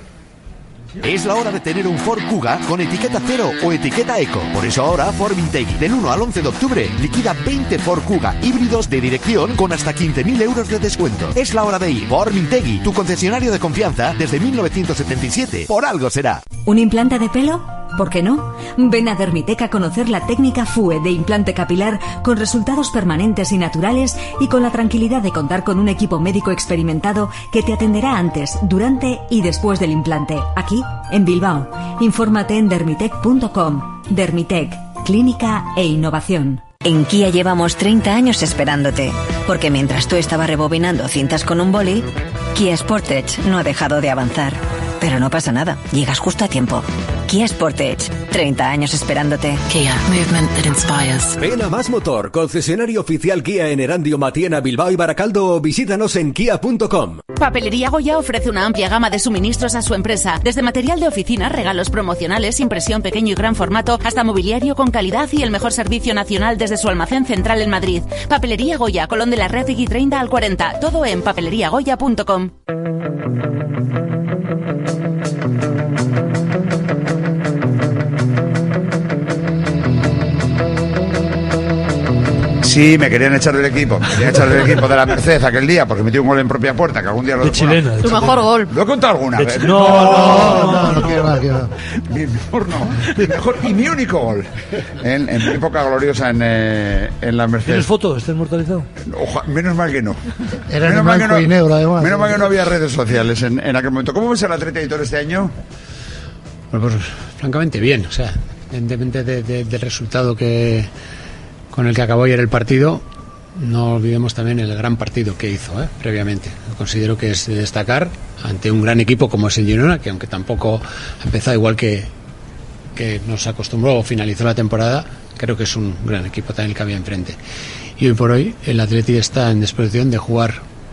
Es la hora de tener un Ford Kuga con etiqueta cero o etiqueta eco. Por eso ahora Ford Vintegui, del uno al once de octubre, liquida veinte Ford Kuga híbridos de dirección con hasta quince mil euros de descuento. Es la hora de ir. Ford Vintegui, tu concesionario de confianza desde mil novecientos setenta y siete. Por algo será. ¿Un implante de pelo? ¿Por qué no? Ven a Dermitec a conocer la técnica F U E de implante capilar con resultados permanentes y naturales y con la tranquilidad de contar con un equipo médico experimentado que te atenderá antes, durante y después del implante. Aquí, en Bilbao. Infórmate en dermitec punto com. Dermitec, clínica e innovación. En Kia llevamos treinta años esperándote, porque mientras tú estabas rebobinando cintas con un boli, Kia Sportage no ha dejado de avanzar. Pero no pasa nada, llegas justo a tiempo. Kia Sportage. treinta años esperándote. Kia. Movement that inspires. Ven a Más Motor, concesionario oficial Kia en Erandio, Matiena, Bilbao y Baracaldo, o visítanos en kia punto com. Papelería Goya ofrece una amplia gama de suministros a su empresa, desde material de oficina, regalos promocionales, impresión pequeño y gran formato, hasta mobiliario con calidad y el mejor servicio nacional desde su almacén central en Madrid. Papelería Goya, Colón de la Rettigui treinta al cuarenta, todo en papelería goya punto com. Sí, me querían echar del equipo. Me querían echar del equipo de la Merced aquel día porque metió un gol en propia puerta, que algún día lo... De chilena. Tu mejor gol. ¿Lo he contado alguna vez? No, no, No, no, que va, que va. Mi mejor no. Mi mejor y mi único gol. En, en mi época gloriosa en, eh, en la Merced. ¿Tienes foto? ¿Estás inmortalizado? Oja, menos mal que no. Era menos en mal blanco que no, y negro, además. Menos mal que no había redes sociales en, en aquel momento. ¿Cómo ves el Atleti, Aitor, este año? Bueno, pues francamente bien, o sea, independientemente de, de, del resultado que con el que acabó ayer el partido, no olvidemos también el gran partido que hizo, ¿eh? previamente. Considero que es de destacar ante un gran equipo como es el Girona, que aunque tampoco ha empezado igual que, que nos acostumbró o finalizó la temporada, creo que es un gran equipo también el que había enfrente. Y hoy por hoy el Atleti está en disposición de jugar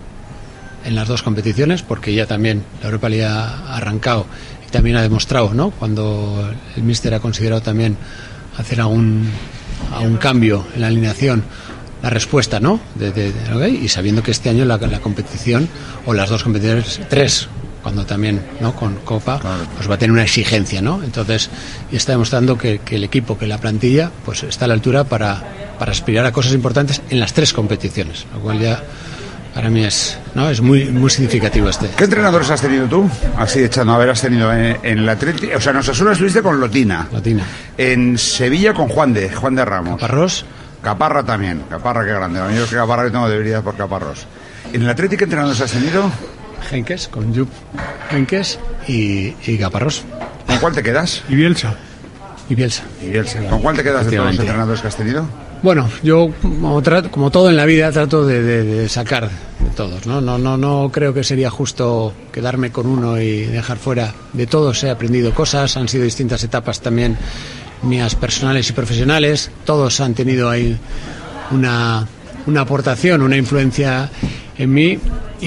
en las dos competiciones, porque ya también la Europa League ha arrancado y también ha demostrado, ¿no?, cuando el míster ha considerado también hacer algún, algún cambio en la alineación, la respuesta, ¿no?, de, de, de, okay, y sabiendo que este año la, la competición, o las dos competiciones, tres, cuando también, ¿no?, con Copa, claro, pues va a tener una exigencia, ¿no? Entonces, y está demostrando que, que el equipo, que la plantilla, pues está a la altura para, para aspirar a cosas importantes en las tres competiciones, lo cual ya para mí es, ¿no?, es muy, muy significativo este. ¿Qué entrenadores has tenido tú? Así echando a ver, has tenido en, en el Atleti, o sea, en Osasuna estuviste con Lotina. Lotina. En Sevilla con Juan de, Juan de Ramos. Caparrós. Caparra también, Caparra qué grande. A mí es que Caparra le tengo debilidad por Caparrós. ¿En el Atleti qué entrenadores has tenido? Henkes, con Jupp Henkes y, y Caparrós. ¿Con cuál te quedas? Y Bielsa. Y Bielsa. Y Bielsa. ¿Con cuál te quedas de todos los entrenadores que has tenido? Bueno, yo como, trato, como todo en la vida trato de, de, de sacar de todos, ¿no? No, no, no creo que sería justo quedarme con uno y dejar fuera. De todos he aprendido cosas, han sido distintas etapas también mías personales y profesionales, todos han tenido ahí una, una aportación, una influencia en mí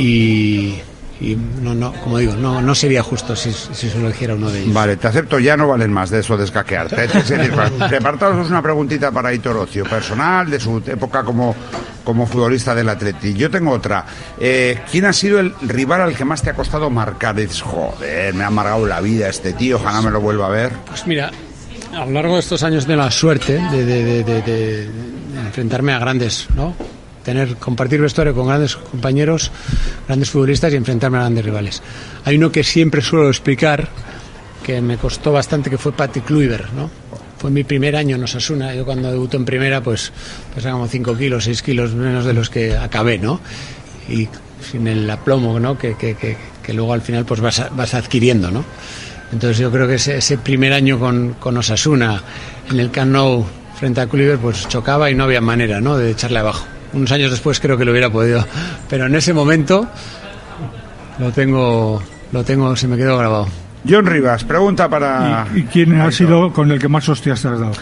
y, y no, no, como digo, no, no sería justo si, si solo eligiera uno de ellos. Vale, te acepto, ya no valen más de eso de escaquearte. Es decir, prepartaros una preguntita para Aitor Ocio, personal, de su época como, como futbolista del Atleti. Yo tengo otra. Eh, ¿Quién ha sido el rival al que más te ha costado marcar? Y dices, joder, me ha amargado la vida este tío, ojalá me lo vuelva a ver. Pues mira, a lo largo de estos años de la suerte de, de, de, de, de, de enfrentarme a grandes, ¿no?, tener, compartir vestuario con grandes compañeros, grandes futbolistas y enfrentarme a grandes rivales. Hay uno que siempre suelo explicar, que me costó bastante, que fue Patty Kluivert, ¿no? Fue mi primer año en Osasuna. Yo cuando debutó en primera, pues pesaba como cinco kilos, seis kilos menos de los que acabé, ¿no? Y sin el aplomo, ¿no?, que, que, que, que luego al final pues vas, a, vas adquiriendo, ¿no? Entonces yo creo que ese, ese primer año con, con Osasuna en el Camp Nou frente a Kluivert pues chocaba y no había manera, ¿no?, de echarle abajo. Unos años después creo que lo hubiera podido, pero en ese momento lo tengo, lo tengo, se me quedó grabado. John Rivas, pregunta para... ¿Y, y quién ha sido con el que más hostias te has dado?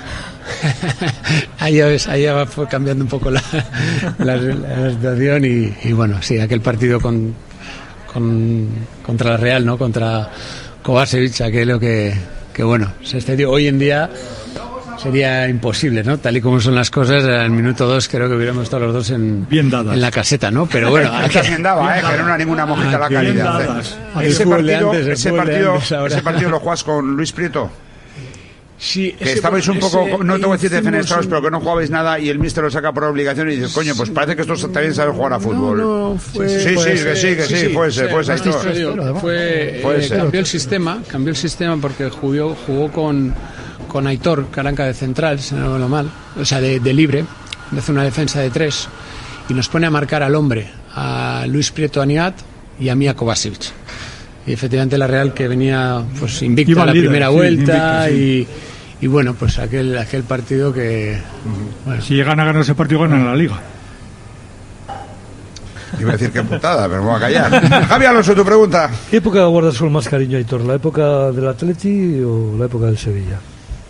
Ahí ya ves, ahí ya fue cambiando un poco la, la, la situación y, y bueno, sí, aquel partido con, con contra la Real, ¿no?, contra Kovacevic, aquello que, que bueno, se excedió. Hoy en día sería imposible, ¿no?, tal y como son las cosas. Al minuto dos creo que hubiéramos estado los dos en, bien dadas, en la caseta, ¿no? Pero bueno, también daba, ¿eh?, que no era ninguna mojita la calidad. ¿eh? Ese partido, antes, ese, partido ese partido lo juegas con Luis Prieto. Sí, que estabais un poco, ese, no te voy a decir defenestrados, un... pero que no jugabais nada y el míster lo saca por obligación y dices, coño, pues parece que estos también saben jugar a fútbol. No, no, fue, sí, sí, fue, sí, que sí, que sí, sí, puede ser, puede ser. Fue, fue eh, cambió el sistema, cambió el sistema porque jugó, jugó con, con Aitor Caranca de central, si no me lo mal, o sea, de, de libre, hace una defensa de tres y nos pone a marcar al hombre, a Luis Prieto Aniat y a Mía Kovacevic. Y efectivamente la Real, que venía pues invicta la líder, primera sí, vuelta, invicta, sí. y, y bueno, pues aquel aquel partido que... Bueno. Si llegan a ganar ese partido, ganan la Liga. Iba a decir qué putada, pero me voy a callar. Javi Alonso, tu pregunta. ¿Qué época guardas con más cariño, Aitor? ¿La época del Atleti o la época del Sevilla?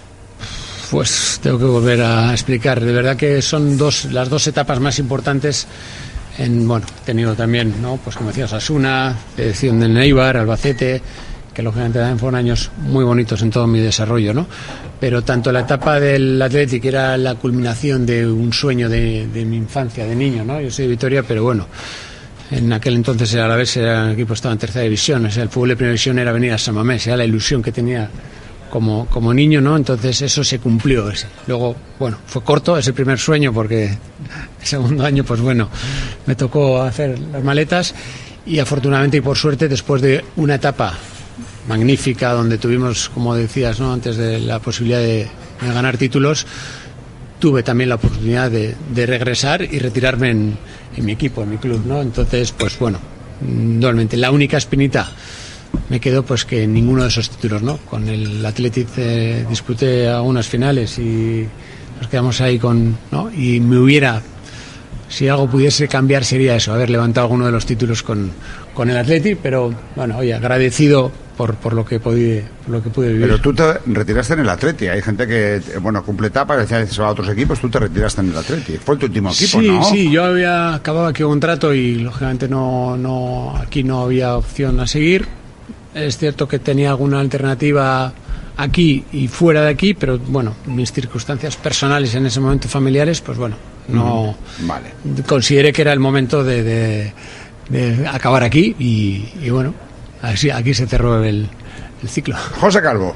Pues tengo que volver a explicar. De verdad que son dos las dos etapas más importantes. En, bueno, he tenido también, ¿no? Pues como decías, Osasuna, edición del Eibar, Albacete, que lógicamente también fueron años muy bonitos en todo mi desarrollo, ¿no? Pero tanto la etapa del Athletic, que era la culminación de un sueño de, de mi infancia, de niño, ¿no? Yo soy de Vitoria, pero bueno, en aquel entonces a la vez era el equipo estaba en tercera división, o sea, el fútbol de primera división era venir a San Mamés, era la ilusión que tenía como, como niño, ¿no? Entonces eso se cumplió. Ese. Luego, bueno, fue corto ese primer sueño porque el segundo año, pues bueno, me tocó hacer las maletas y afortunadamente y por suerte, después de una etapa magnífica donde tuvimos, como decías, ¿no? Antes de la posibilidad de, de ganar títulos, tuve también la oportunidad de, de regresar y retirarme en, en mi equipo, en mi club, ¿no? Entonces, pues bueno, normalmente la única espinita me quedó pues que ninguno de esos títulos, ¿no? Con el Athletic eh, disputé algunas finales y nos quedamos ahí con, ¿no? Y me hubiera, si algo pudiese cambiar sería eso, haber levantado alguno de los títulos con, con el Athletic, pero bueno, oye, agradecido por, por lo que pude, por lo que pude vivir. Pero tú te retiraste en el Athletic, hay gente que, bueno, cumple etapas, se va a otros equipos, tú te retiraste en el Athletic, fue tu último equipo, sí, ¿no? Sí, sí, yo había acabado aquí un contrato y lógicamente no, no, aquí no había opción a seguir. Es cierto que tenía alguna alternativa aquí y fuera de aquí, pero bueno, mis circunstancias personales en ese momento familiares, pues bueno, no vale. Consideré que era el momento de, de, de acabar aquí y, y bueno, así aquí se cerró el, el ciclo. José Calvo.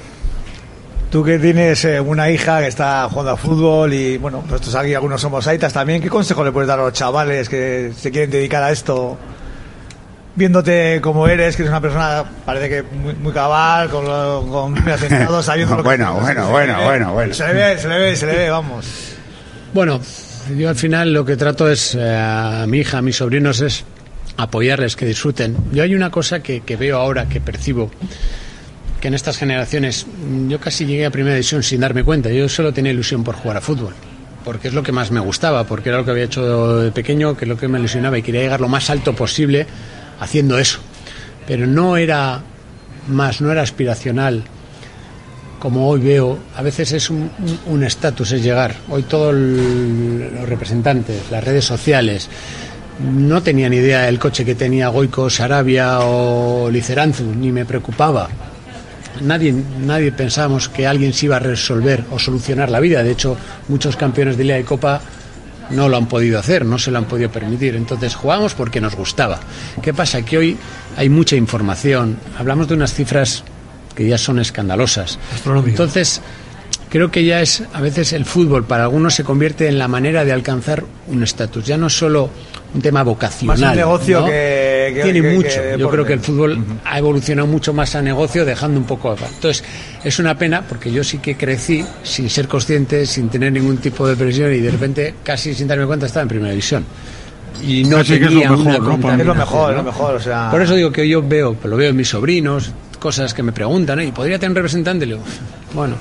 Tú que tienes eh, una hija que está jugando a fútbol y bueno, nosotros aquí algunos somos aitas también, ¿qué consejo le puedes dar a los chavales que se quieren dedicar a esto? Viéndote como eres, que eres una persona, parece que muy, muy cabal, con, con muy atentado, sabiendo lo que... Bueno, bueno, bueno, bueno, bueno. Se le ve, se le ve, se le ve, vamos. Bueno, yo al final lo que trato es, eh, a mi hija, a mis sobrinos, es apoyarles, que disfruten. Yo hay una cosa que, que veo ahora, que percibo, que en estas generaciones, yo casi llegué a primera división sin darme cuenta. Yo solo tenía ilusión por jugar a fútbol, porque es lo que más me gustaba, porque era lo que había hecho de pequeño, que es lo que me ilusionaba y quería llegar lo más alto posible haciendo eso, pero no era más, no era aspiracional como hoy veo. A veces es un estatus, es llegar. Hoy todos los representantes, las redes sociales, no tenían idea del coche que tenía Goico, Sarabia o Liceranzu, ni me preocupaba. Nadie, nadie pensábamos que alguien se iba a resolver o solucionar la vida. De hecho, muchos campeones de Liga y Copa no lo han podido hacer, no se lo han podido permitir. Entonces jugamos porque nos gustaba. ¿Qué pasa? Que hoy hay mucha información, hablamos de unas cifras que ya son escandalosas. Entonces creo que ya es, a veces el fútbol para algunos se convierte en la manera de alcanzar un estatus, ya no solo un tema vocacional, más un negocio, ¿no? que, que tiene que, mucho. que Yo creo que el fútbol uh-huh. ha evolucionado mucho más a negocio, dejando un poco. Entonces es una pena, porque yo sí que crecí sin ser consciente, sin tener ningún tipo de presión, y de repente, casi sin darme cuenta, estaba en primera división y no Así tenía es lo mejor, una ¿no? Es lo mejor, ¿no? es lo mejor, o sea... Por eso digo que yo veo, lo veo en mis sobrinos, cosas que me preguntan, ¿eh? ¿Y podría tener un representante? Le digo, bueno,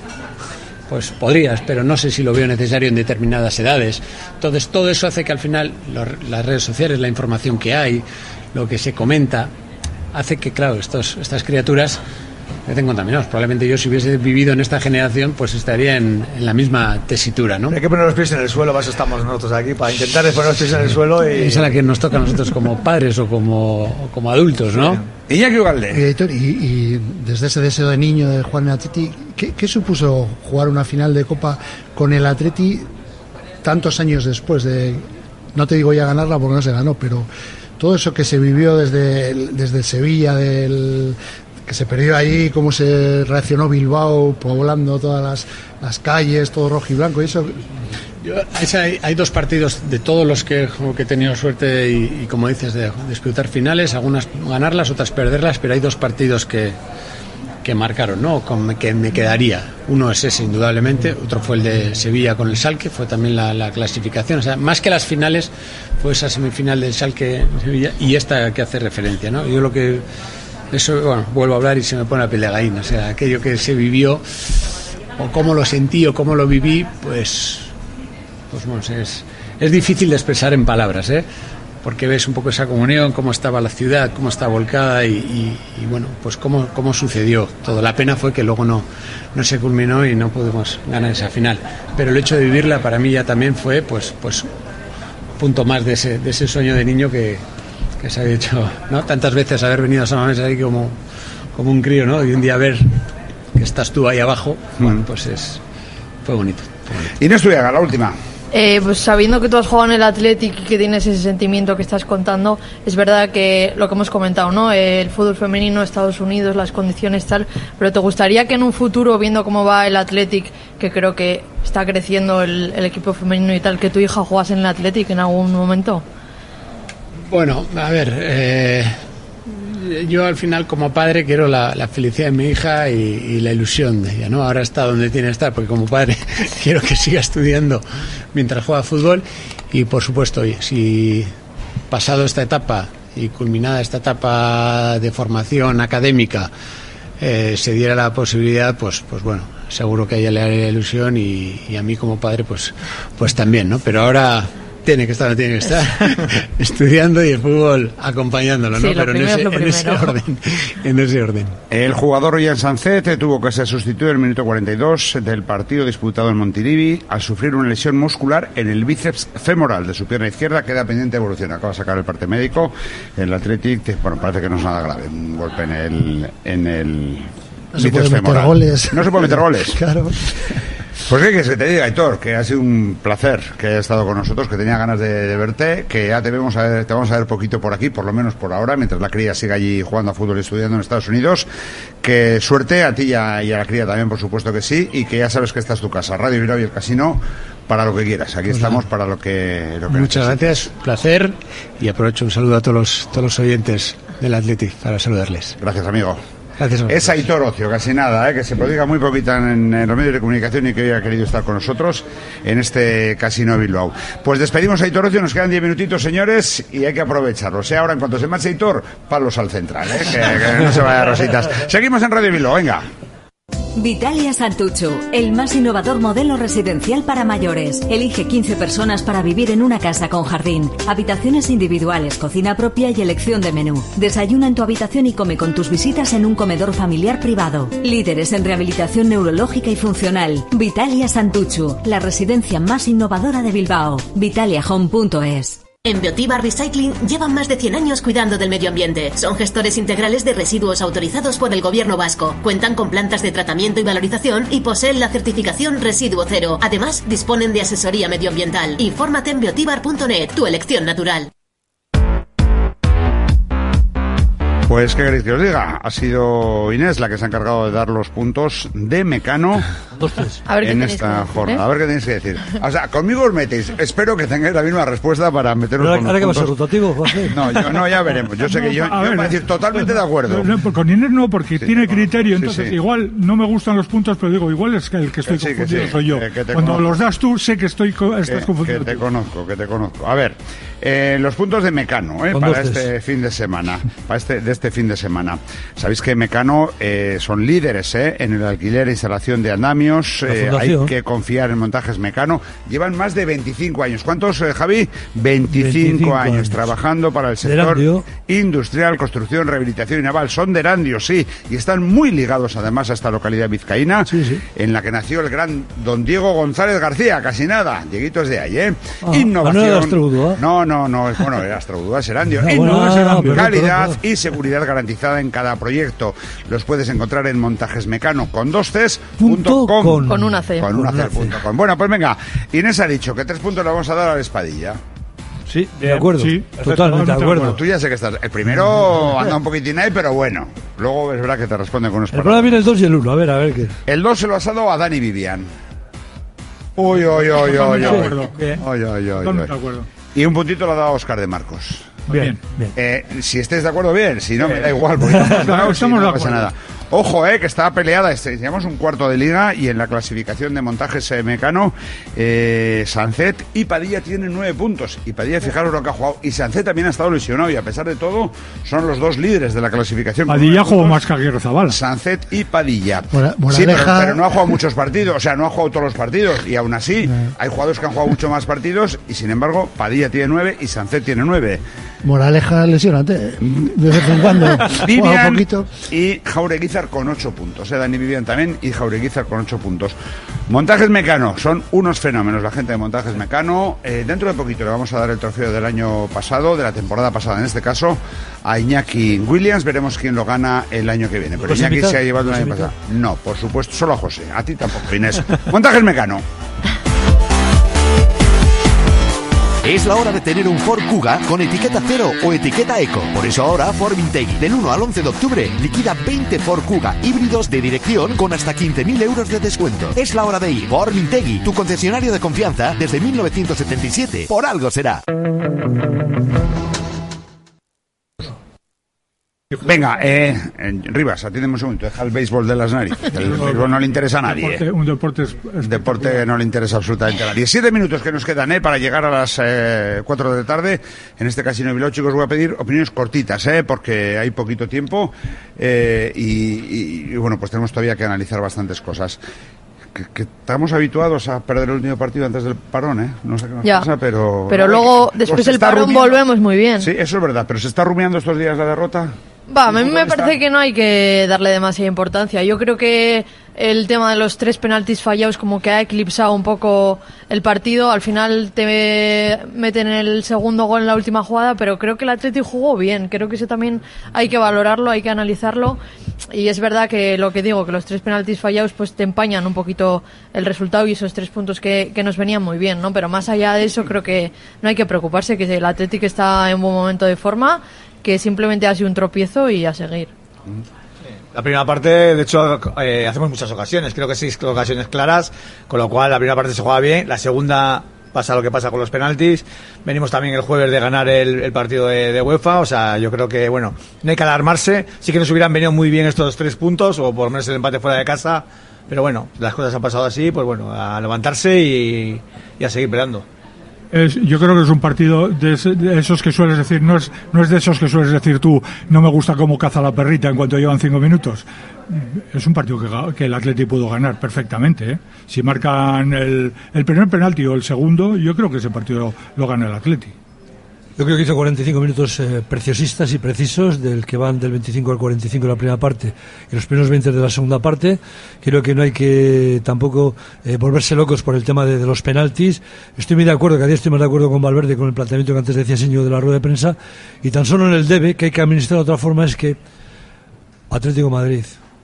pues podrías, pero no sé si lo veo necesario en determinadas edades. Entonces todo eso hace que al final los, las redes sociales, la información que hay, lo que se comenta, hace que, claro, estos, estas criaturas estén contaminados. Probablemente yo, si hubiese vivido en esta generación, pues estaría en, en la misma tesitura, ¿no? Hay que poner los pies en el suelo, para eso estamos nosotros aquí, para intentar poner los pies en el suelo y... Esa es la que nos toca a nosotros como padres o como, o como adultos, ¿no? Sí. Iñaki Ugalde. Y, y desde ese deseo de niño de jugar en el Atleti, ¿qué, ¿qué supuso jugar una final de Copa con el Atleti tantos años después de, no te digo ya ganarla porque no se ganó, pero todo eso que se vivió desde, desde el Sevilla, del... que se perdió ahí, cómo se reaccionó Bilbao, poblando todas las, las calles, todo rojo y blanco, y eso... Yo, hay, hay dos partidos de todos los que, que he tenido suerte y, y como dices, de, de disputar finales, algunas ganarlas, otras perderlas, pero hay dos partidos que, que marcaron, ¿no? Con, que me quedaría. Uno es ese, indudablemente, otro fue el de Sevilla con el Schalke, fue también la, la clasificación, o sea, más que las finales, fue esa semifinal del Schalke Sevilla y esta que hace referencia, ¿no? Yo lo que... Eso, bueno, vuelvo a hablar y se me pone la piel de gallina. O sea, aquello que se vivió, o cómo lo sentí, o cómo lo viví, pues, pues bueno, es, es difícil de expresar en palabras, ¿eh? porque ves un poco esa comunión, cómo estaba la ciudad, cómo está volcada y, y, y bueno, pues cómo, cómo sucedió todo. La pena fue que luego no, no se culminó y no pudimos ganar esa final, pero el hecho de vivirla para mí ya también fue pues pues punto más de ese, de ese sueño de niño que, que se había hecho, ¿no? Tantas veces haber venido a San Mamés ahí como, como un crío, ¿no? Y un día ver que estás tú ahí abajo, bueno, pues es, fue bonito, fue bonito. Inés Tuyaga, la última. Eh, pues sabiendo que tú has jugado en el Athletic y que tienes ese sentimiento que estás contando, es verdad que lo que hemos comentado, ¿no? El fútbol femenino, Estados Unidos, las condiciones tal, pero ¿te gustaría que en un futuro, viendo cómo va el Athletic, que creo que está creciendo el, el equipo femenino y tal, que tu hija jugase en el Athletic en algún momento? Bueno, a ver, eh, yo al final como padre quiero la, la felicidad de mi hija y, y la ilusión de ella, ¿no? Ahora está donde tiene que estar, porque como padre quiero que siga estudiando mientras juega fútbol y por supuesto, si pasado esta etapa y culminada esta etapa de formación académica eh, se diera la posibilidad, pues pues bueno, seguro que a ella le haría ilusión y, y a mí como padre pues pues también, ¿no? Pero ahora tiene que estar, no tiene que estar estudiando y el fútbol acompañándolo, ¿no? Sí, pero en ese, en ese orden, en ese orden. El jugador Ryan Sancet tuvo que ser sustituido en el minuto cuarenta y dos del partido disputado en Montilivi al sufrir una lesión muscular en el bíceps femoral de su pierna izquierda. Queda pendiente de evolución. Acaba de sacar el parte médico. El Athletic, bueno, parece que no es nada grave, un golpe en el en el no se puede meter goles. No se puede meter goles. Claro. Pues qué quieres que te diga, Aitor, que ha sido un placer que hayas estado con nosotros, que tenía ganas de, de verte, que ya te vamos a ver, te vamos a ver poquito por aquí, por lo menos por ahora, mientras la cría siga allí jugando a fútbol y estudiando en Estados Unidos. Que suerte a ti y a, y a la cría también, por supuesto que sí, y que ya sabes que esta es tu casa, Radio Bilbao y el Casino, para lo que quieras. Aquí pues estamos para lo que, lo que Muchas necesites. Gracias, placer, y aprovecho un saludo a todos los, todos los oyentes del Athletic para saludarles. Gracias, amigo. Gracias. Es Aitor Ocio, casi nada, ¿eh? Que se prodiga muy poquita en, en los medios de comunicación y que hoy ha querido estar con nosotros en este Casino de Bilbao. Pues despedimos a Aitor Ocio, nos quedan diez minutitos, señores, y hay que aprovecharlo. O sea, ahora en cuanto se marche Aitor, palos al central, ¿eh? Que, que no se vaya a rositas. Seguimos en Radio Bilbao, venga. Vitalia Santuchu, el más innovador modelo residencial para mayores. Elige quince personas para vivir en una casa con jardín, habitaciones individuales, cocina propia y elección de menú. Desayuna en tu habitación y come con tus visitas en un comedor familiar privado. Líderes en rehabilitación neurológica y funcional. Vitalia Santuchu, la residencia más innovadora de Bilbao. Vitalia Home punto es. En Biotibar Recycling llevan más de cien años cuidando del medio ambiente. Son gestores integrales de residuos autorizados por el Gobierno vasco. Cuentan con plantas de tratamiento y valorización y poseen la certificación Residuo Cero. Además, disponen de asesoría medioambiental. Infórmate en biotibar punto net, tu elección natural. Pues, ¿qué queréis que os diga? Ha sido Inés la que se ha encargado de dar los puntos de Mecano a ver en esta jornada. ¿eh? A ver qué tenéis que decir. O sea, conmigo os metéis. Espero que tengáis la misma respuesta para meteros ¿Ahora, con ahora los que va a puntos. ser rotativo? No, yo, no, ya veremos. Yo sé que yo, a yo ver, voy a decir totalmente de acuerdo. No, con Inés no, porque sí, tiene criterio. Sí, entonces, sí. igual no me gustan los puntos, pero digo, igual es que el que estoy Que sí, confundido que sí, soy yo. que- que te Cuando conozco. los das tú, sé que estoy co- estás Que, confundido. que te tú. conozco, que te conozco. A ver, eh, los puntos de Mecano, eh, Con para dos este Cs. fin de semana, para este de este fin de semana. Sabéis que Mecano eh, son líderes eh, en el alquiler e instalación de andamios. La eh, hay fundación. que confiar en Montajes Mecano. Llevan más de veinticinco años. ¿Cuántos, eh, Javi? veinticinco, veinticinco años, años. trabajando para el De sector Erandio. industrial, construcción, rehabilitación y naval. Son de Erandio, sí, y están muy ligados además a esta localidad vizcaína, Sí, sí. en la que nació el gran don Diego González García, casi nada. Dieguito es de ahí, ¿eh? Ah, Innovación. ah, no era Astraudúa. No, no, no, es bueno, era Astraudúa, es Erandio. Ah, bueno, Innovación, ah, perdón, calidad perdón, perdón. y seguridad garantizada en cada proyecto. Los puedes encontrar en montajesmecano con dos Cs Punto punto com. con. Con una C. Con una Con una C C. punto com. Bueno, pues venga, Inés ha dicho que tres puntos le vamos a dar a la espadilla. Sí, de Bien, acuerdo. sí, Totalmente de acuerdo. Bueno, tú ya sé que estás. El primero anda un poquitín ahí, pero bueno. Luego es verdad que te responde con unos El problema viene el dos y el uno. A ver, a ver qué. El dos se lo has dado a Dani Vivian. Uy, uy, uy, uy, Totalmente uy. de acuerdo. Uy, uy, uy, Totalmente uy. de acuerdo. Y un puntito lo ha dado a Óscar de Marcos. Bien. Bien. Eh, si estés de acuerdo, bien. Si no, me da igual. Porque Claro, no, estamos no de pasa acuerdo. nada. Ojo, eh, que está peleada, este, llevamos un cuarto de liga y en la clasificación de montajes eh, Mecano, eh, Sancet y Padilla tienen nueve puntos. Y Padilla, fijaros lo que ha jugado. Y Sancet también ha estado lesionado y a pesar de todo son los dos líderes de la clasificación. Padilla jugó más que Aguirre Zabal. Sancet y Padilla. Mora, sí, pero, pero no ha jugado muchos partidos, o sea, no ha jugado todos los partidos. Y aún así, no. hay jugadores que han jugado mucho más partidos y sin embargo, Padilla tiene nueve y Sancet tiene nueve. Moraleja lesionante, de vez en cuando. Vivian un poquito. Y Jaureguizar con ocho puntos. Eh, Dani Vivian también y Jaureguizar con ocho puntos. Montajes Mecano, son unos fenómenos la gente de Montajes Mecano. Eh, dentro de poquito le vamos a dar el trofeo del año pasado, de la temporada pasada en este caso, a Iñaki Williams. Veremos quién lo gana el año que viene. Pero Iñaki invitar? se ha llevado el año pasado. No, por supuesto, solo a José. A ti tampoco, Inés. Montajes Mecano. Es la hora de tener un Ford Kuga con etiqueta cero o etiqueta eco. Por eso ahora Ford Vintegui, del uno al once de octubre, liquida veinte Ford Kuga híbridos de dirección con hasta quince mil euros de descuento. Es la hora de ir. Ford Vintegui, tu concesionario de confianza desde mil novecientos setenta y siete. Por algo será. Venga, eh, Rivas, atiéndeme un segundo, deja el béisbol de las narices. El béisbol no le interesa a nadie. Deporte, un deporte es, es deporte que no le interesa absolutamente a nadie. Siete minutos que nos quedan, eh, para llegar a las eh, cuatro de la tarde en este Casino de Bilbao. Chicos, voy a pedir opiniones cortitas, eh, porque hay poquito tiempo eh, y, y, y bueno, pues tenemos todavía que analizar bastantes cosas. Que, que estamos habituados a perder el último partido antes del parón, ¿eh? No sé qué nos ya. pasa, pero... Pero luego, después del parón, rumiando. volvemos muy bien. Sí, eso es verdad, pero ¿se está rumiando estos días la derrota? Va, a mí me parece que no hay que darle demasiada importancia. Yo creo que el tema de los tres penaltis fallados como que ha eclipsado un poco el partido. Al final te meten el segundo gol en la última jugada, pero creo que el Atleti jugó bien. Creo que eso también hay que valorarlo, hay que analizarlo. Y es verdad que lo que digo, que los tres penaltis fallados pues te empañan un poquito el resultado y esos tres puntos que, que nos venían muy bien, ¿no? Pero más allá de eso creo que no hay que preocuparse, que el Atleti está en un buen momento de forma, que simplemente ha sido un tropiezo y a seguir. La primera parte, de hecho, eh, hacemos muchas ocasiones, creo que seis ocasiones claras, con lo cual la primera parte se juega bien, la segunda pasa lo que pasa con los penaltis, venimos también el jueves de ganar el, el partido de, de UEFA, o sea, yo creo que, bueno, no hay que alarmarse, sí que nos hubieran venido muy bien estos tres puntos, o por lo menos el empate fuera de casa, pero bueno, las cosas han pasado así, pues bueno, a levantarse y, y a seguir peleando. Es, yo creo que es un partido de, de esos que sueles decir, no es, no es de esos que sueles decir tú, no me gusta cómo caza la perrita en cuanto llevan cinco minutos. Es un partido que, que el Atleti pudo ganar perfectamente, ¿eh? Si marcan el, el primer penalti o el segundo, yo creo que ese partido lo gana el Atleti. Yo creo que hizo cuarenta y cinco minutos eh, preciosistas y precisos, del que van del veinticinco al cuarenta y cinco de la primera parte y los primeros veinte de la segunda parte. Creo que no hay que tampoco eh, volverse locos por el tema de, de los penaltis. Estoy muy de acuerdo, cada día estoy más de acuerdo con Valverde, con el planteamiento que antes decía Señor de la rueda de prensa, y tan solo en el debe que hay que administrar de otra forma es que Atlético de Madrid,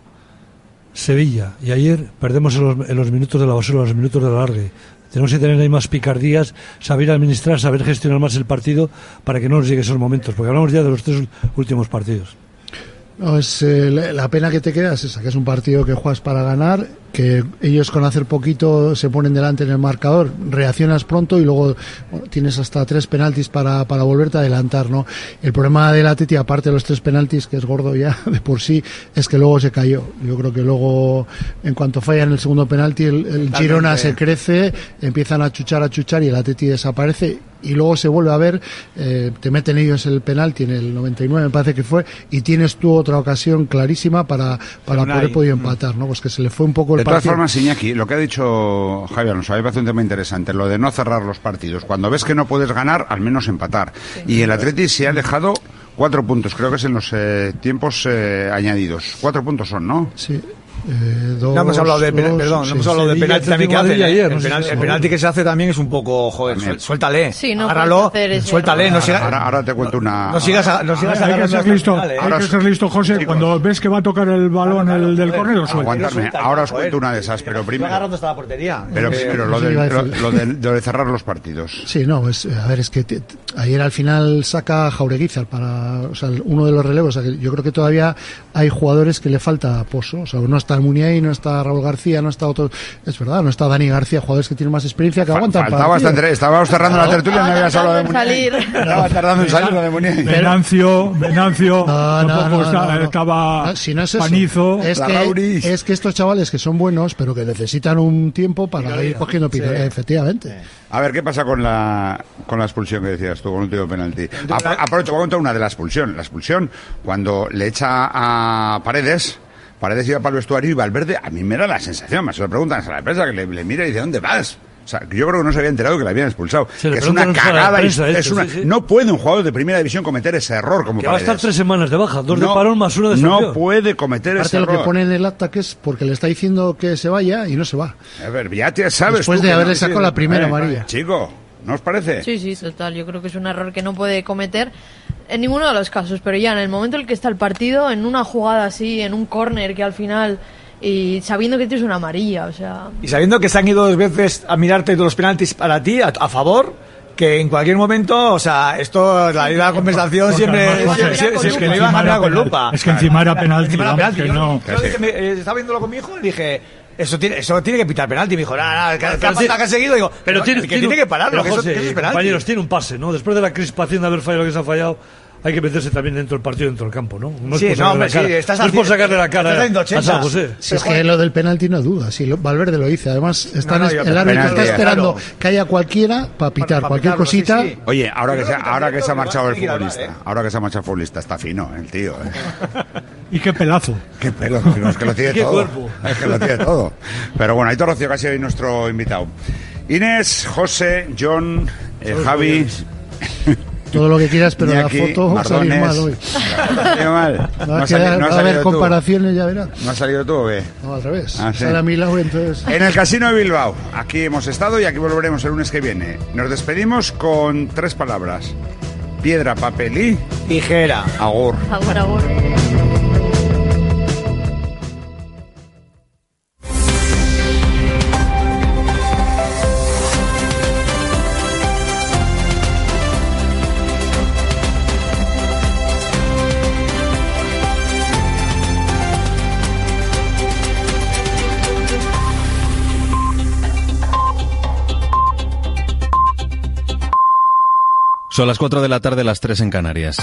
Sevilla, y ayer perdemos en los, en los minutos de la basura, en los minutos de la largue. Tenemos que tener ahí más picardías, saber administrar, saber gestionar más el partido para que no nos llegue esos momentos, porque hablamos ya de los tres últimos partidos. No, es eh, la pena que te queda es esa, que es un partido que juegas para ganar, que ellos con hacer poquito se ponen delante en el marcador, reaccionas pronto y luego bueno, tienes hasta tres penaltis para, para volverte a adelantar, ¿no? El problema del Atleti, aparte de los tres penaltis, que es gordo ya de por sí, es que luego se cayó. Yo creo que luego, en cuanto fallan el segundo penalti, el, el Girona se crece, empiezan a chuchar, a chuchar y el Atleti desaparece. Y luego se vuelve a ver, eh, te meten ellos el penalti en el noventa y nueve, me parece que fue, y tienes tú otra ocasión clarísima para, para poder poder empatar, ¿no? Pues que se le fue un poco el partido. De todas formas, Iñaki, lo que ha dicho Javier Alonso, a mí me parece un tema interesante, lo de no cerrar los partidos. Cuando ves que no puedes ganar, al menos empatar. Sí, y el Atleti se ha dejado cuatro puntos, creo que es en los eh, tiempos eh, añadidos. Cuatro puntos son, ¿no? Sí. Eh, dos, no hemos hablado de, dos, perdón, sí, no hemos hablado sí, de penalti también que hacen, ayer, el, no penal, sé si el penalti que se hace también es un poco, joder, suel, suéltale, sí, no agárralo, suéltale, no sigas, ahora, ahora te cuento una, no sigas, a, no sigas hay, que ser listo, final, ¿eh? hay que ser listo, José, chicos, cuando ves que va a tocar el balón el del córner, suelta. Aguantarme, ahora os cuento una de esas, pero primero, agarrando hasta la portería, pero, pero lo, de, lo, lo, de, lo de cerrar los partidos. Sí, no, es, a ver, es que te, ayer al final saca Jaureguizar para, o sea, uno de los relevos. O sea, que yo creo que todavía hay jugadores que le falta pozo. O sea, no está Muniain, no está Raúl García, no está otro. Es verdad, no está Dani García, jugadores que tienen más experiencia que aguantan. Faltaba bastante, estábamos cerrando la tertulia, no había hablado de Muniain. Estaba tardando en salir lo de Muniain. Venancio, Venancio, no, no, tampoco no, está, no, no. estaba no, si no es eso, Panizo. Es que, es que estos chavales que son buenos, pero que necesitan un tiempo para ir cogiendo pino, sí. Efectivamente. Sí. A ver, ¿qué pasa con la con la expulsión que decías tú, con el último penalti? Apro aprovecho, voy a contar una de la expulsión. La expulsión, cuando le echa a Paredes, Paredes iba para el vestuario y Valverde, a mí me da la sensación, me se lo preguntan a la prensa, que le, le mira y dice, ¿dónde vas? O sea, yo creo que no se había enterado que le habían expulsado. Se que es una cagada. Y, esto, es una, sí, sí. No puede un jugador de primera división cometer ese error como que Paredes. Va a estar tres semanas de baja, dos no, de parón más uno de sanción. No puede cometer Aparte ese error. error. Lo que pone en el acta que es porque le está diciendo que se vaya y no se va. A ver, ya te sabes. Después tú de haberle no sacado la primera amarilla. Chico, ¿no os parece? Sí, sí, total. Yo creo que es un error que no puede cometer en ninguno de los casos, pero ya en el momento en el que está el partido, en una jugada así, en un córner que al final... Y sabiendo que tienes una amarilla, o sea... Y sabiendo que se han ido dos veces a mirarte todos los penaltis para ti, a, a favor, que en cualquier momento, o sea, esto, la ley de la conversación siempre... Es que le iban a mirar con lupa. Es que encima era penalti, encima era penalti. Que yo, no. yo dije, me, eh, estaba viéndolo con mi hijo y dije... Eso tiene, eso tiene que pitar penalti. Me dijo, nada, nada, cada falta que ha seguido, digo, pero tiene, que tiene, tiene que pararlo, que, José, eso, que eso es penalti. Compañeros, tiene un pase, ¿no? Después de la crispación de haber fallado lo que se ha fallado, hay que meterse también dentro del partido, dentro del campo, ¿no? No sí, es por no, hombre, sacarle sí, la estás cara. No es por sacarle la cara a San José. Si es que lo del penalti no duda, si lo, Valverde lo dice. Además, están, no, no, el árbitro está esperando claro. que haya cualquiera para pitar para, para cualquier pitarlo, cosita. Sí, sí. Oye, ahora que, se, ahora que se ha marchado el futbolista, ¿eh? ahora que se ha marchado el futbolista, está fino el tío. ¿eh? Y qué pelazo. Qué pelo, es que lo tiene todo. Cuerpo. Es que lo tiene todo. Pero bueno, Aitor Rocío, que ha sido nuestro invitado. Inés, José, John, eh, Javi. Todo lo que quieras, pero Iñaki, la foto va a salir mal hoy. No, mal. Va no a, quedar, no va a haber comparaciones, ya verás. ¿No has salido tú o qué? No, al revés. Ah, ¿sí? Sale a mi lado, entonces... En el Casino de Bilbao. Aquí hemos estado y aquí volveremos el lunes que viene. Nos despedimos con tres palabras. Piedra, papel y... Tijera. Agur. Agur, agur. Son las cuatro de la tarde, las tres en Canarias.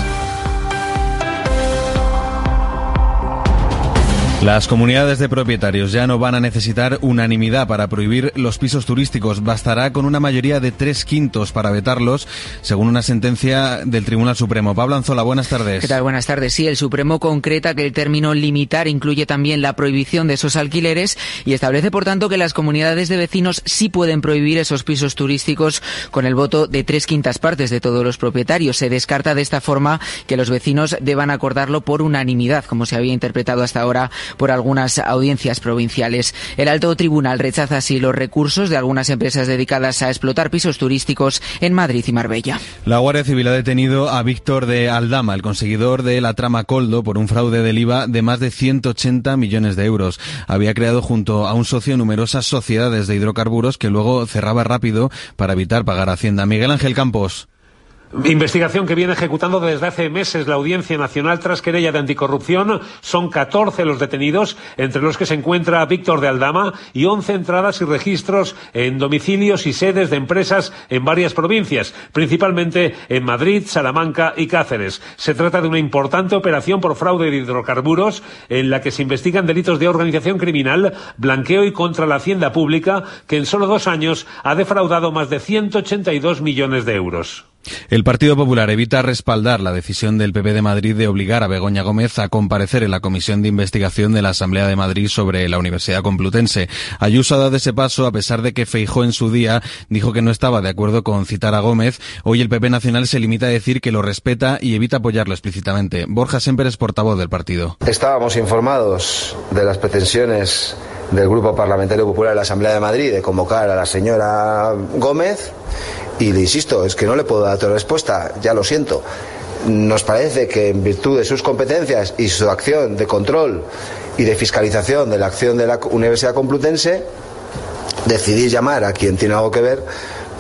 Las comunidades de propietarios ya no van a necesitar unanimidad para prohibir los pisos turísticos. Bastará con una mayoría de tres quintos para vetarlos, según una sentencia del Tribunal Supremo. Pablo Anzola, buenas tardes. ¿Qué tal? Buenas tardes. Sí, el Supremo concreta que el término limitar incluye también la prohibición de esos alquileres y establece, por tanto, que las comunidades de vecinos sí pueden prohibir esos pisos turísticos con el voto de tres quintas partes de todos los propietarios. Se descarta de esta forma que los vecinos deban acordarlo por unanimidad, como se había interpretado hasta ahora por algunas audiencias provinciales. El alto tribunal rechaza así los recursos de algunas empresas dedicadas a explotar pisos turísticos en Madrid y Marbella. La Guardia Civil ha detenido a Víctor de Aldama, el conseguidor de la trama Coldo, por un fraude del I V A de más de ciento ochenta millones de euros. Había creado junto a un socio numerosas sociedades de hidrocarburos que luego cerraba rápido para evitar pagar Hacienda. Miguel Ángel Campos. Investigación que viene ejecutando desde hace meses la Audiencia Nacional tras querella de anticorrupción. Son catorce los detenidos, entre los que se encuentra Víctor de Aldama, y once entradas y registros en domicilios y sedes de empresas en varias provincias, principalmente en Madrid, Salamanca y Cáceres. Se trata de una importante operación por fraude de hidrocarburos en la que se investigan delitos de organización criminal, blanqueo y contra la hacienda pública, que en solo dos años ha defraudado más de ciento ochenta y dos millones de euros. El Partido Popular evita respaldar la decisión del P P de Madrid de obligar a Begoña Gómez a comparecer en la Comisión de Investigación de la Asamblea de Madrid sobre la Universidad Complutense. Ayuso ha dado ese paso a pesar de que Feijóo en su día dijo que no estaba de acuerdo con citar a Gómez. Hoy el P P nacional se limita a decir que lo respeta y evita apoyarlo explícitamente. Borja Sémper es portavoz del partido. Estábamos informados de las pretensiones del Grupo Parlamentario Popular de la Asamblea de Madrid de convocar a la señora Gómez. Y le insisto, es que no le puedo dar otra respuesta, ya lo siento. Nos parece que en virtud de sus competencias y su acción de control y de fiscalización de la acción de la Universidad Complutense, decidir llamar a quien tiene algo que ver,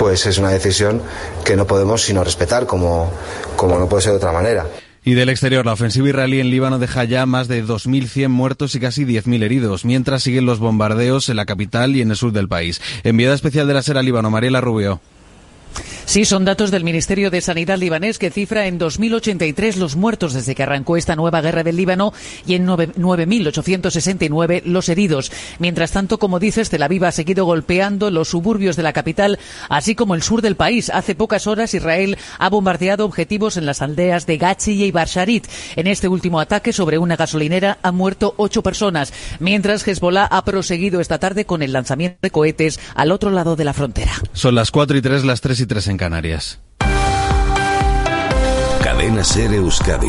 pues es una decisión que no podemos sino respetar, como, como no puede ser de otra manera. Y del exterior, la ofensiva israelí en Líbano deja ya más de dos mil cien muertos y casi diez mil heridos, mientras siguen los bombardeos en la capital y en el sur del país. Enviada especial de la SER a Líbano, Mariela Rubio. Sí, son datos del Ministerio de Sanidad libanés que cifra en dos mil ochenta y tres los muertos desde que arrancó esta nueva guerra del Líbano y en nueve mil ochocientos sesenta y nueve los heridos. Mientras tanto, como dices, Tel Aviv ha seguido golpeando los suburbios de la capital, así como el sur del país. Hace pocas horas Israel ha bombardeado objetivos en las aldeas de Gachi y Barsharit. En este último ataque sobre una gasolinera han muerto ocho personas, mientras Hezbollah ha proseguido esta tarde con el lanzamiento de cohetes al otro lado de la frontera. Son las cuatro y tres, las tres y tres en Canarias. Cadena SER Euskadi.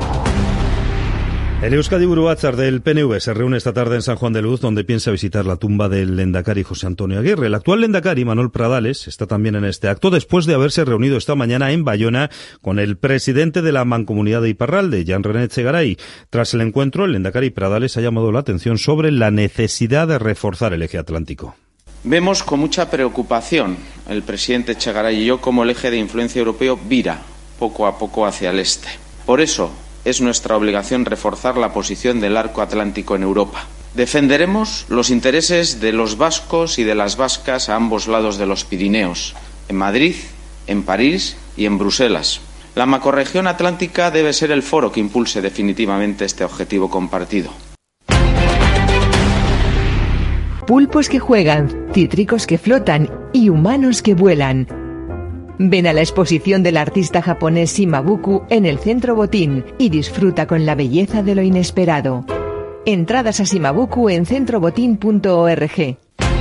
El Euskadi Burubatzar del P N V se reúne esta tarde en San Juan de Luz, donde piensa visitar la tumba del Lehendakari José Antonio Aguirre. El actual Lehendakari, Manuel Pradales, está también en este acto, después de haberse reunido esta mañana en Bayona con el presidente de la Mancomunidad de Iparralde, Jean René Echegaray. Tras el encuentro, el Lehendakari Pradales ha llamado la atención sobre la necesidad de reforzar el eje atlántico. Vemos con mucha preocupación, el presidente Echegaray y yo, cómo el eje de influencia europeo vira poco a poco hacia el este. Por eso es nuestra obligación reforzar la posición del arco atlántico en Europa. Defenderemos los intereses de los vascos y de las vascas a ambos lados de los Pirineos, en Madrid, en París y en Bruselas. La macrorregión atlántica debe ser el foro que impulse definitivamente este objetivo compartido. Pulpos que juegan, cítricos que flotan y humanos que vuelan. Ven a la exposición del artista japonés Shimabuku en el Centro Botín y disfruta con la belleza de lo inesperado. Entradas a Shimabuku en centrobotín punto org.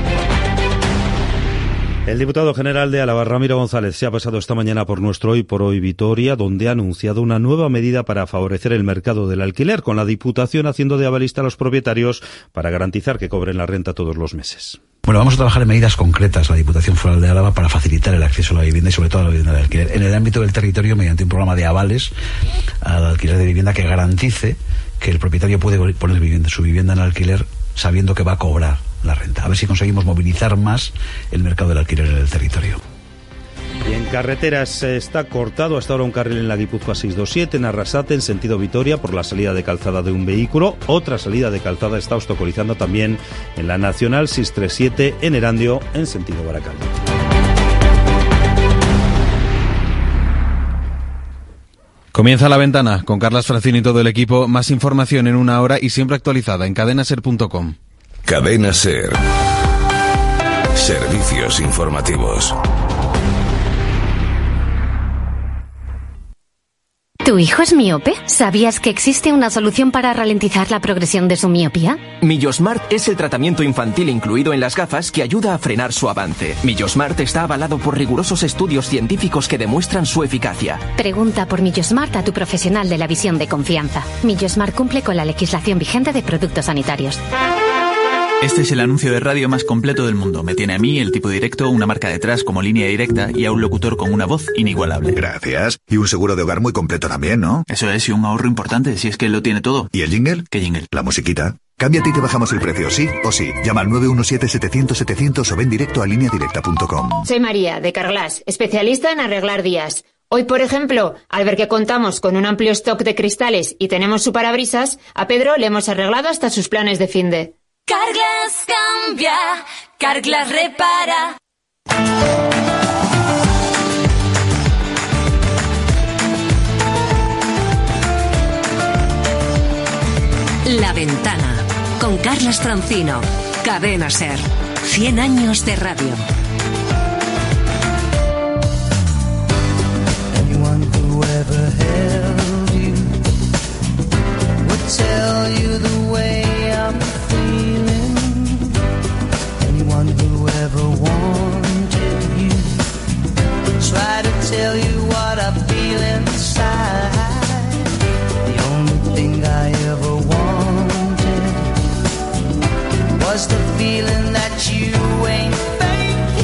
El diputado general de Álava, Ramiro González, se ha pasado esta mañana por nuestro Hoy por Hoy Vitoria, donde ha anunciado una nueva medida para favorecer el mercado del alquiler, con la Diputación haciendo de avalista a los propietarios para garantizar que cobren la renta todos los meses. Bueno, vamos a trabajar en medidas concretas, la Diputación Foral de Álava, para facilitar el acceso a la vivienda y sobre todo a la vivienda de alquiler. En el ámbito del territorio, mediante un programa de avales al alquiler de vivienda que garantice que el propietario puede poner vivienda, su vivienda en alquiler sabiendo que va a cobrar la renta. A ver si conseguimos movilizar más el mercado del alquiler en el territorio. Y en carreteras está cortado hasta ahora un carril en la Guipúzcoa seiscientos veintisiete, en Arrasate, en sentido Vitoria, por la salida de calzada de un vehículo. Otra salida de calzada está obstaculizando también en la Nacional seiscientos treinta y siete, en Erandio, en sentido Baracaldo. Comienza La Ventana con Carlas Francini y todo el equipo. Más información en una hora y siempre actualizada en cadena ser punto com. Cadena SER. Servicios informativos. ¿Tu hijo es miope? ¿Sabías que existe una solución para ralentizar la progresión de su miopía? Millosmart es el tratamiento infantil incluido en las gafas que ayuda a frenar su avance. Millosmart está avalado por rigurosos estudios científicos que demuestran su eficacia. Pregunta por Millosmart a tu profesional de la visión de confianza. Millosmart cumple con la legislación vigente de productos sanitarios. Este es el anuncio de radio más completo del mundo. Me tiene a mí, el tipo directo, una marca detrás como línea directa y a un locutor con una voz inigualable. Gracias. Y un seguro de hogar muy completo también, ¿no? Eso es, y un ahorro importante, si es que lo tiene todo. ¿Y el jingle? ¿Qué jingle? La musiquita. Cámbiate y te bajamos el precio, sí o sí. Llama al nueve uno siete, setecientos, setecientos o ven directo a línea directa punto com. Soy María, de Carglass, especialista en arreglar vías. Hoy, por ejemplo, al ver que contamos con un amplio stock de cristales y tenemos su parabrisas, a Pedro le hemos arreglado hasta sus planes de finde. Carglass cambia, Carglass repara. La Ventana, con Carlas Francino. Cadena SER. cien años de radio. Anyone who ever held you would tell you the way I'm feeling. Anyone who ever wanted you try to tell you what I feel inside. The only thing I ever wanted was the feeling that you ain't faking.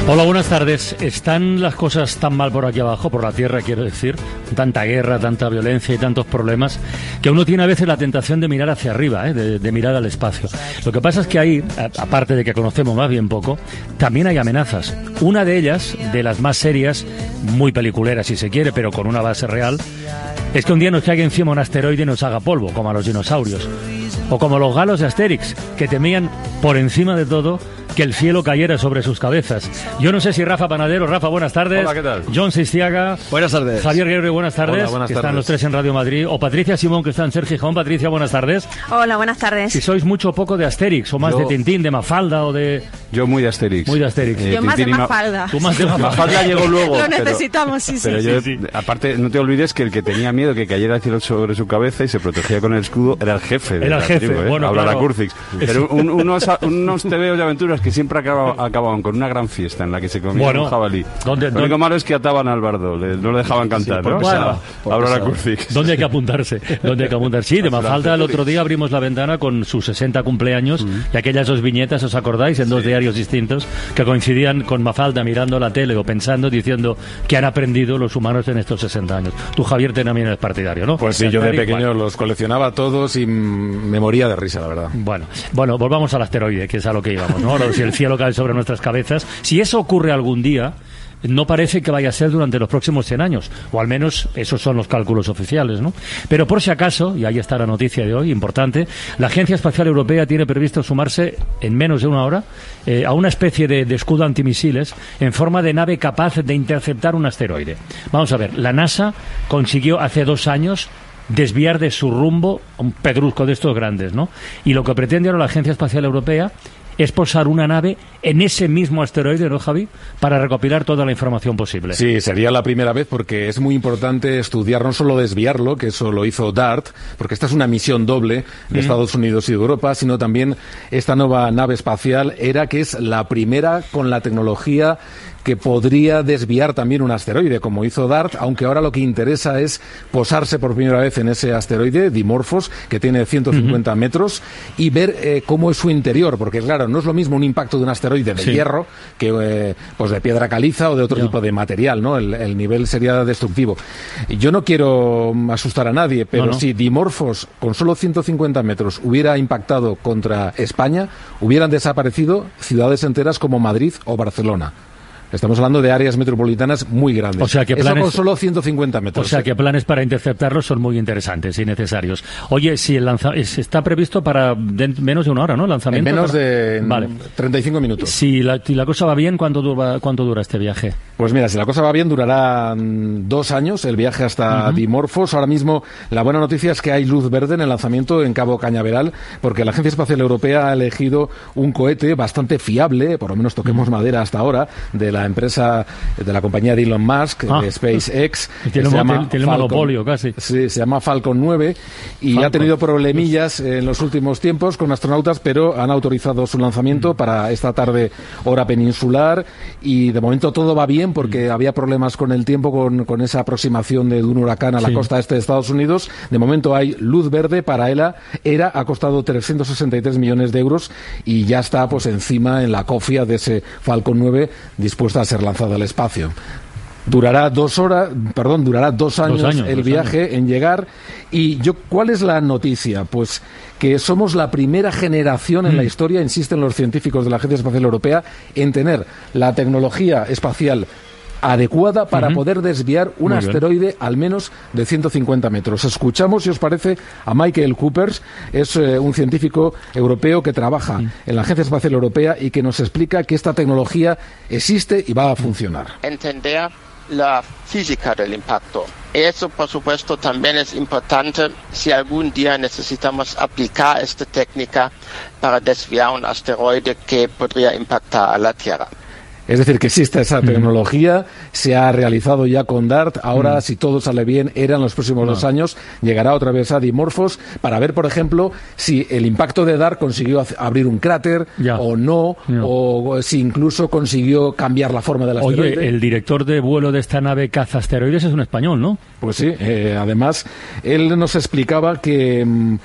Hola, buenas tardes. ¿Están las cosas tan mal por aquí abajo, por la tierra, quiero decir? Tanta guerra, tanta violencia y tantos problemas, que uno tiene a veces la tentación de mirar hacia arriba, ¿eh? de, de mirar al espacio. Lo que pasa es que ahí, a, aparte de que conocemos más bien poco, también hay amenazas. Una de ellas, de las más serias, muy peliculeras si se quiere, pero con una base real, es que un día nos caiga encima un asteroide y nos haga polvo, como a los dinosaurios. O como los galos de Asterix, que temían, por encima de todo, que el cielo cayera sobre sus cabezas. Yo no sé si Rafa Panadero, Rafa, buenas tardes. Hola, ¿qué tal? John Sistiaga. Buenas tardes. Javier Guerrero, buenas tardes. Hola, buenas que tardes. Están los tres en Radio Madrid. O Patricia Simón, que está en Ser Gijón. Patricia, buenas tardes. Hola, buenas tardes. Si sois mucho o poco de Asterix, o más Yo- de Tintín, de Mafalda o de... Yo muy de Asterix. Muy de Asterix. Yo más de Mafalda. Tú más de Mafalda. Mafalda llegó luego. Lo pero- necesitamos, sí, sí. Pero sí. yo, sí. aparte, no te olvides que el que tenía miedo que cayera el cielo sobre su cabeza y se protegía con el escudo era el jefe. Era el jefe, tribu, ¿eh? bueno, Habla claro. la Curcix. Pero un- unos, unos tebeos de aventuras que siempre acaba- acababan con una gran fiesta en la que se comía Bueno, un jabalí. ¿dónde- Lo dónde- único malo es que ataban al bardo, le- no le dejaban cantar, por ¿no? pesado, O sea, habla la Curcix. ¿Dónde hay que apuntarse? ¿Dónde hay que apuntarse? Sí, de Mafalda el otro día abrimos la ventana con sus sesenta cumpleaños y aquellas dos viñetas, ¿os acordáis? En dos diarios distintos que coincidían con Mafalda mirando la tele o pensando, diciendo que han aprendido los humanos en estos sesenta años. Tú, Javier, también eres partidario, ¿no? Pues sí, yo de Asterix, pequeño bueno. los coleccionaba todos y mm, me moría de risa, la verdad. Bueno, bueno, volvamos al asteroide, que es a lo que íbamos, ¿no? Lo- Si el cielo cae sobre nuestras cabezas, si eso ocurre algún día, no parece que vaya a ser durante los próximos cien años, o al menos esos son los cálculos oficiales, ¿no? Pero por si acaso, y ahí está la noticia de hoy, importante, la Agencia Espacial Europea tiene previsto sumarse en menos de una hora eh, a una especie de, de escudo antimisiles en forma de nave capaz de interceptar un asteroide. Vamos a ver, la NASA consiguió hace dos años desviar de su rumbo un pedrusco de estos grandes, ¿no? Y lo que pretende ahora la Agencia Espacial Europea es posar una nave en ese mismo asteroide, ¿no, Javi? Para recopilar toda la información posible. Sí, sería la primera vez porque es muy importante estudiar, no solo desviarlo, que eso lo hizo DART, porque esta es una misión doble de Mm. Estados Unidos y de Europa, sino también esta nueva nave espacial ERA, que es la primera con la tecnología que podría desviar también un asteroide, como hizo DART, aunque ahora lo que interesa es posarse por primera vez en ese asteroide, Dimorphos, que tiene ciento cincuenta metros, y ver eh, cómo es su interior, porque claro, no es lo mismo un impacto de un asteroide de Sí. hierro que eh, pues de piedra caliza o de otro Ya. tipo de material, ¿no? El, el nivel sería destructivo. Yo no quiero mm, asustar a nadie, pero No, no. si Dimorphos con solo ciento cincuenta metros hubiera impactado contra España, hubieran desaparecido ciudades enteras como Madrid o Barcelona. Estamos hablando de áreas metropolitanas muy grandes. O sea que Eso planes- con solo ciento cincuenta metros. O sea que planes para interceptarlos son muy interesantes y necesarios. Oye, si el lanza es- está previsto para de- menos de una hora, ¿no? El En lanzamiento. menos para- de en Vale. treinta y cinco minutos. Si la, si la cosa va bien, ¿cuánto dura, cuánto dura este viaje? Pues mira, si la cosa va bien, durará mm, dos años el viaje hasta Ujú. Dimorphos. Ahora mismo la buena noticia es que hay luz verde en el lanzamiento en Cabo Cañaveral, porque la Agencia Espacial Europea ha elegido un cohete bastante fiable, por lo menos toquemos madera hasta ahora, de la empresa, de la compañía de Elon Musk, Ah. de SpaceX. que Tiene, se mo- llama tiene Falcon. monopolio casi. Sí, se llama Falcon nueve y Falcon. ha tenido problemillas en los últimos tiempos con astronautas, pero han autorizado su lanzamiento para esta tarde hora peninsular y de momento todo va bien porque había problemas con el tiempo, con, con esa aproximación de un huracán a la Sí. costa este de Estados Unidos. De momento hay luz verde para ELA. ERA ha costado trescientos sesenta y tres millones de euros y ya está pues encima en la cofia de ese Falcon nueve dispuesta a ser lanzada al espacio. Durará dos horas, perdón, durará dos años, años, el dos viaje en llegar. Y yo, ¿cuál es la noticia? Pues que somos la primera generación en la historia, insisten los científicos de la Agencia Espacial Europea, en tener la tecnología espacial adecuada para Ujú. poder desviar un Muy bien. asteroide al menos de ciento cincuenta metros. Escuchamos, si os parece, a Michael Coopers, es eh, un científico europeo que trabaja en la Agencia Espacial Europea y que nos explica que esta tecnología existe y va a funcionar. Entender la física del impacto. Eso, por supuesto, también es importante si algún día necesitamos aplicar esta técnica para desviar un asteroide que podría impactar a la Tierra. Es decir, que existe esa tecnología, se ha realizado ya con DART, ahora Mm. si todo sale bien, ERA en los próximos No. dos años llegará otra vez a Dimorphos para ver, por ejemplo, si el impacto de DART consiguió hac- abrir un cráter Ya. o no, Ya. o si incluso consiguió cambiar la forma del asteroide. Oye, el director de vuelo de esta nave caza asteroides es un español, ¿no? Pues sí, eh, además, él nos explicaba que mm,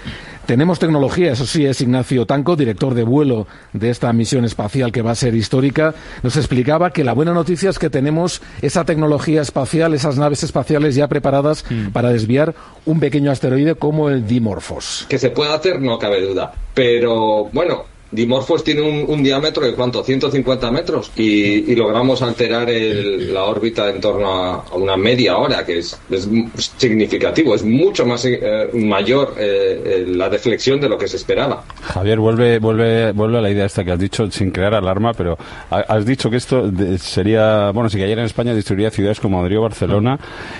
Tenemos tecnología, eso sí, es Ignacio Tanco, director de vuelo de esta misión espacial que va a ser histórica. Nos explicaba que la buena noticia es que tenemos esa tecnología espacial, esas naves espaciales ya preparadas mm. para desviar un pequeño asteroide como el Dimorphos. Que se puede hacer, no cabe duda. Pero, bueno, Dimorphos tiene un, un diámetro de ¿cuánto? ciento cincuenta metros y, y logramos alterar el, la órbita en torno a, a una media hora, que es, es significativo, es mucho más eh, mayor eh, eh, la deflexión de lo que se esperaba. Javier, vuelve, vuelve, vuelve a la idea esta que has dicho sin crear alarma, pero has dicho que esto sería, bueno, si cayera en España destruiría ciudades como Madrid o Barcelona.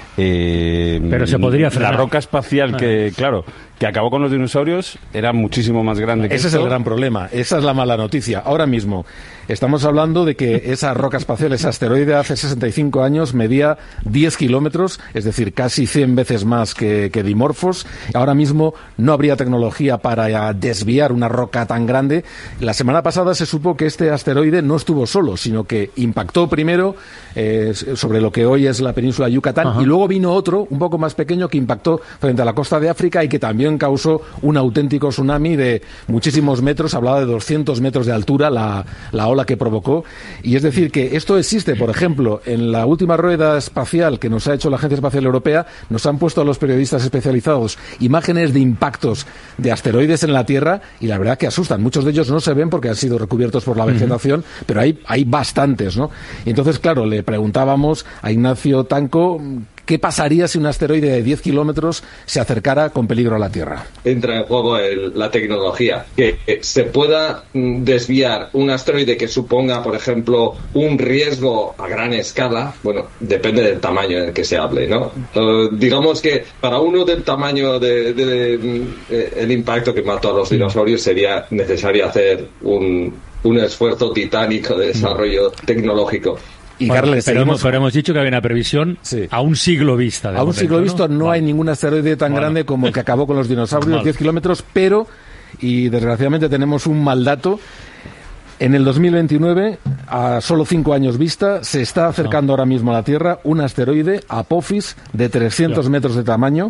Eh, pero se podría frenar. La roca espacial que, claro, que acabó con los dinosaurios era muchísimo más grande que Ese esto. es el gran problema, esa es la mala noticia. Ahora mismo estamos hablando de que esa roca espacial, ese asteroide, hace sesenta y cinco años medía diez kilómetros, es decir, casi cien veces más que, que Dimorphos. Ahora mismo no habría tecnología para desviar una roca tan grande. La semana pasada se supo que este asteroide no estuvo solo, sino que impactó primero eh, sobre lo que hoy es la península de Yucatán. Ajá. Y luego vino otro, un poco más pequeño, que impactó frente a la costa de África y que también causó un auténtico tsunami de muchísimos metros, hablaba de doscientos metros de altura la, la ola que provocó. Y es decir, que esto existe, por ejemplo, en la última rueda espacial que nos ha hecho la Agencia Espacial Europea, nos han puesto a los periodistas especializados imágenes de impactos de asteroides en la Tierra y la verdad que asustan. Muchos de ellos no se ven porque han sido recubiertos por la vegetación, uh-huh. pero hay, hay bastantes, ¿no? Y entonces, claro, le preguntábamos a Ignacio Tanco ¿qué pasaría si un asteroide de diez kilómetros se acercara con peligro a la Tierra? Entra en juego el, la tecnología. Que se pueda desviar un asteroide que suponga, por ejemplo, un riesgo a gran escala, bueno, depende del tamaño en el que se hable, ¿no? Uh, digamos que para uno del tamaño del de, de, de, el impacto que mató a los dinosaurios sería necesario hacer un, un esfuerzo titánico de desarrollo tecnológico. Y bueno, Carles, pero, hemos, pero hemos dicho que había una previsión sí. a un siglo vista. De a momento, un siglo vista no, no hay ningún asteroide tan bueno. grande como el que acabó con los dinosaurios, diez kilómetros, pero, y desgraciadamente tenemos un mal dato, en el dos mil veintinueve, a solo cinco años vista, se está acercando no. ahora mismo a la Tierra un asteroide Apophis de trescientos metros de tamaño,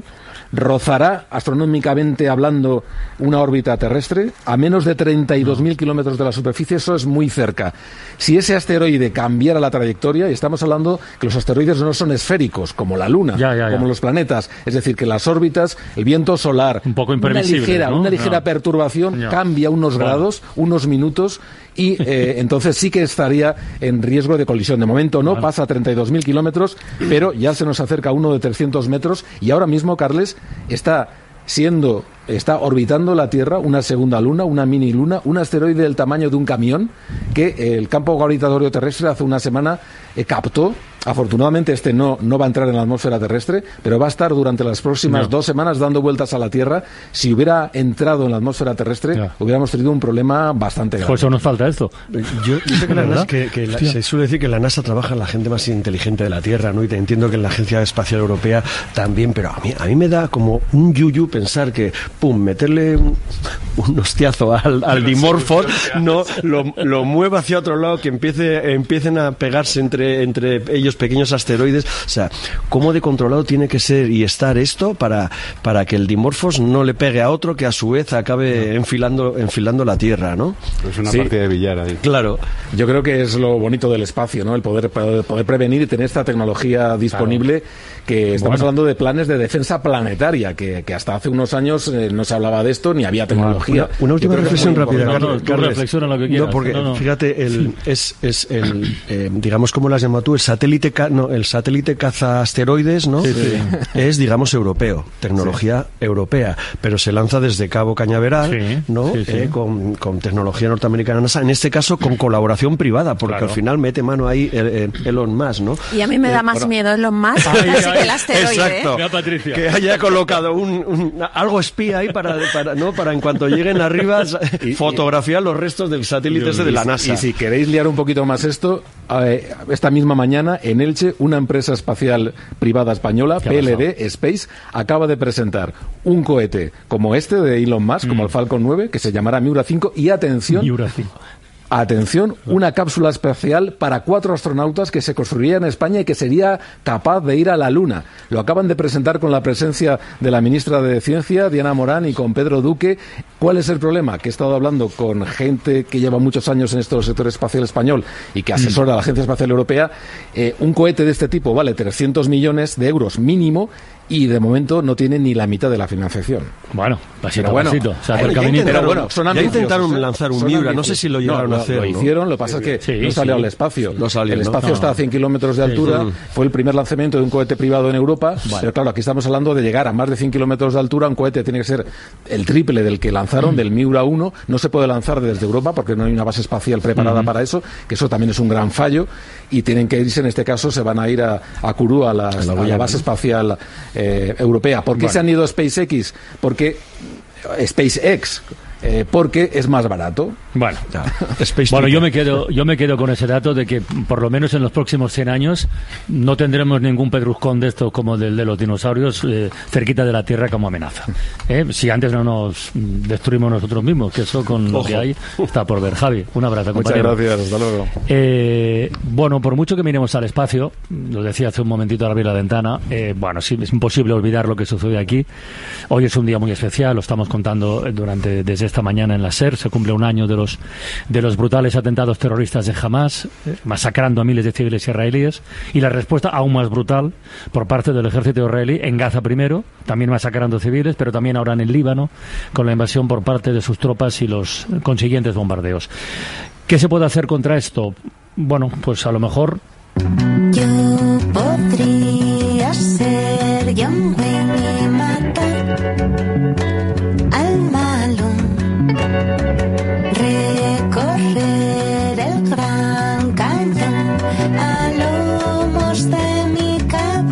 rozará astronómicamente hablando una órbita terrestre a menos de treinta y dos mil kilómetros de la superficie. Eso es muy cerca. Si ese asteroide cambiara la trayectoria, y estamos hablando que los asteroides no son esféricos como la Luna, ya, ya, ya. como los planetas, es decir, que las órbitas, el viento solar, un poco una ligera, ¿no? una ligera no. perturbación no. cambia unos bueno. grados, unos minutos, y eh, entonces sí que estaría en riesgo de colisión. De momento no, bueno. pasa a treinta y dos mil kilómetros, pero ya se nos acerca uno de trescientos metros, y ahora mismo, Carles, está siendo, está orbitando la Tierra una segunda luna, una mini luna, un asteroide del tamaño de un camión que el campo gravitatorio terrestre hace una semana eh, captó. Afortunadamente este no, no va a entrar en la atmósfera terrestre, pero va a estar durante las próximas no. dos semanas dando vueltas a la Tierra. Si hubiera entrado en la atmósfera terrestre, no. hubiéramos tenido un problema bastante grande. Pues eso nos falta esto. Yo, yo sé que, la NASA, que, que la, se suele decir que la NASA trabaja en la gente más inteligente de la Tierra, ¿no? Y te entiendo que en la Agencia Espacial Europea también, pero a mí, a mí me da como un yuyu pensar que, pum, meterle un, un hostiazo al, al Dimorphos, no, lo, lo mueva hacia otro lado, que empiece, empiecen a pegarse entre, entre ellos pequeños asteroides. O sea, ¿cómo de controlado tiene que ser y estar esto para, para que el Dimorphos no le pegue a otro que a su vez acabe no. enfilando, enfilando la Tierra, ¿no? Es una sí. partida de billar ahí. Claro. Yo creo que es lo bonito del espacio, ¿no? El poder, poder prevenir y tener esta tecnología disponible, claro. que estamos bueno. hablando de planes de defensa planetaria, que, que hasta hace unos años eh, no se hablaba de esto ni había tecnología. Una, una última reflexión rápida, no, no, Carles. Reflexiona lo que quieras. No, porque no, no. fíjate, el, sí. es, es el, eh, digamos, como lo has llamado tú, el satélite ca, no, el satélite caza asteroides, ¿no? Sí, sí. Es, digamos, europeo, tecnología sí. europea, pero se lanza desde Cabo Cañaveral, sí, ¿no? Sí, sí. Eh, con, con tecnología norteamericana NASA, en este caso con colaboración privada, porque claro. al final mete mano ahí el, el Elon Musk, ¿no? Y a mí me da eh, más bueno. miedo Elon Musk, ay, así ay, que el asteroide. Exacto. Mira, Patricia. Que haya colocado un, un algo espía ahí para, para, ¿no? Para en cuanto lleguen arriba y, fotografiar y, los restos del satélite ese de la NASA. Y si queréis liar un poquito más esto, eh, esta misma mañana en Elche, una empresa espacial privada española, P L D Space, acaba de presentar un cohete como este de Elon Musk, mm. como el Falcon nueve, que se llamará Miura cinco, y atención, Miura cinco. atención, una cápsula espacial para cuatro astronautas que se construiría en España y que sería capaz de ir a la Luna. Lo acaban de presentar con la presencia de la ministra de Ciencia, Diana Morán, y con Pedro Duque. ¿Cuál es el problema? Que he estado hablando con gente que lleva muchos años en esto del sector espacial español y que asesora a la Agencia Espacial Europea. Eh, un cohete de este tipo vale trescientos millones de euros mínimo y de momento no tiene ni la mitad de la financiación. Bueno, pasito bueno, a pasito. O sea, hay, el ya intentaron, bueno, son ya intentaron ¿eh? lanzar un son Miura, no sé si lo llegaron no, a hacer. Lo, lo ¿no? hicieron, lo que pasa es que sí, no salió sí. al espacio. No salió, el ¿no? espacio No. está a cien kilómetros de altura, Sí, sí. fue el primer lanzamiento de un cohete privado en Europa, vale. Pero claro, aquí estamos hablando de llegar a más de cien kilómetros de altura. Un cohete tiene que ser el triple del que lanzaron, mm. del Miura uno. No se puede lanzar desde Europa porque no hay una base espacial preparada mm. para eso, que eso también es un gran fallo, y tienen que irse, en este caso, se van a ir a, a Kourou, a, las, a la base espacial eh, europea. ¿Por qué bueno. se han ido a SpaceX? Porque SpaceX, eh, porque es más barato. Bueno, bueno, yo me quedo, yo me quedo con ese dato de que por lo menos en los próximos cien años no tendremos ningún pedruscón de estos como del de los dinosaurios eh, cerquita de la Tierra como amenaza. ¿Eh? Si antes no nos destruimos nosotros mismos, que eso con Ojo. lo que hay está por ver. Javi, un abrazo, compañero. Muchas gracias, hasta luego. Eh, bueno, por mucho que miremos al espacio, lo decía hace un momentito al abrir la ventana, eh, bueno, sí, es imposible olvidar lo que sucede aquí. Hoy es un día muy especial, lo estamos contando durante desde esta mañana en la SER, se cumple un año de los de los brutales atentados terroristas de Hamás, eh, masacrando a miles de civiles israelíes, y la respuesta aún más brutal por parte del ejército israelí en Gaza primero, también masacrando civiles, pero también ahora en el Líbano, con la invasión por parte de sus tropas y los consiguientes bombardeos. ¿Qué se puede hacer contra esto? Bueno, pues a lo mejor... Yo podría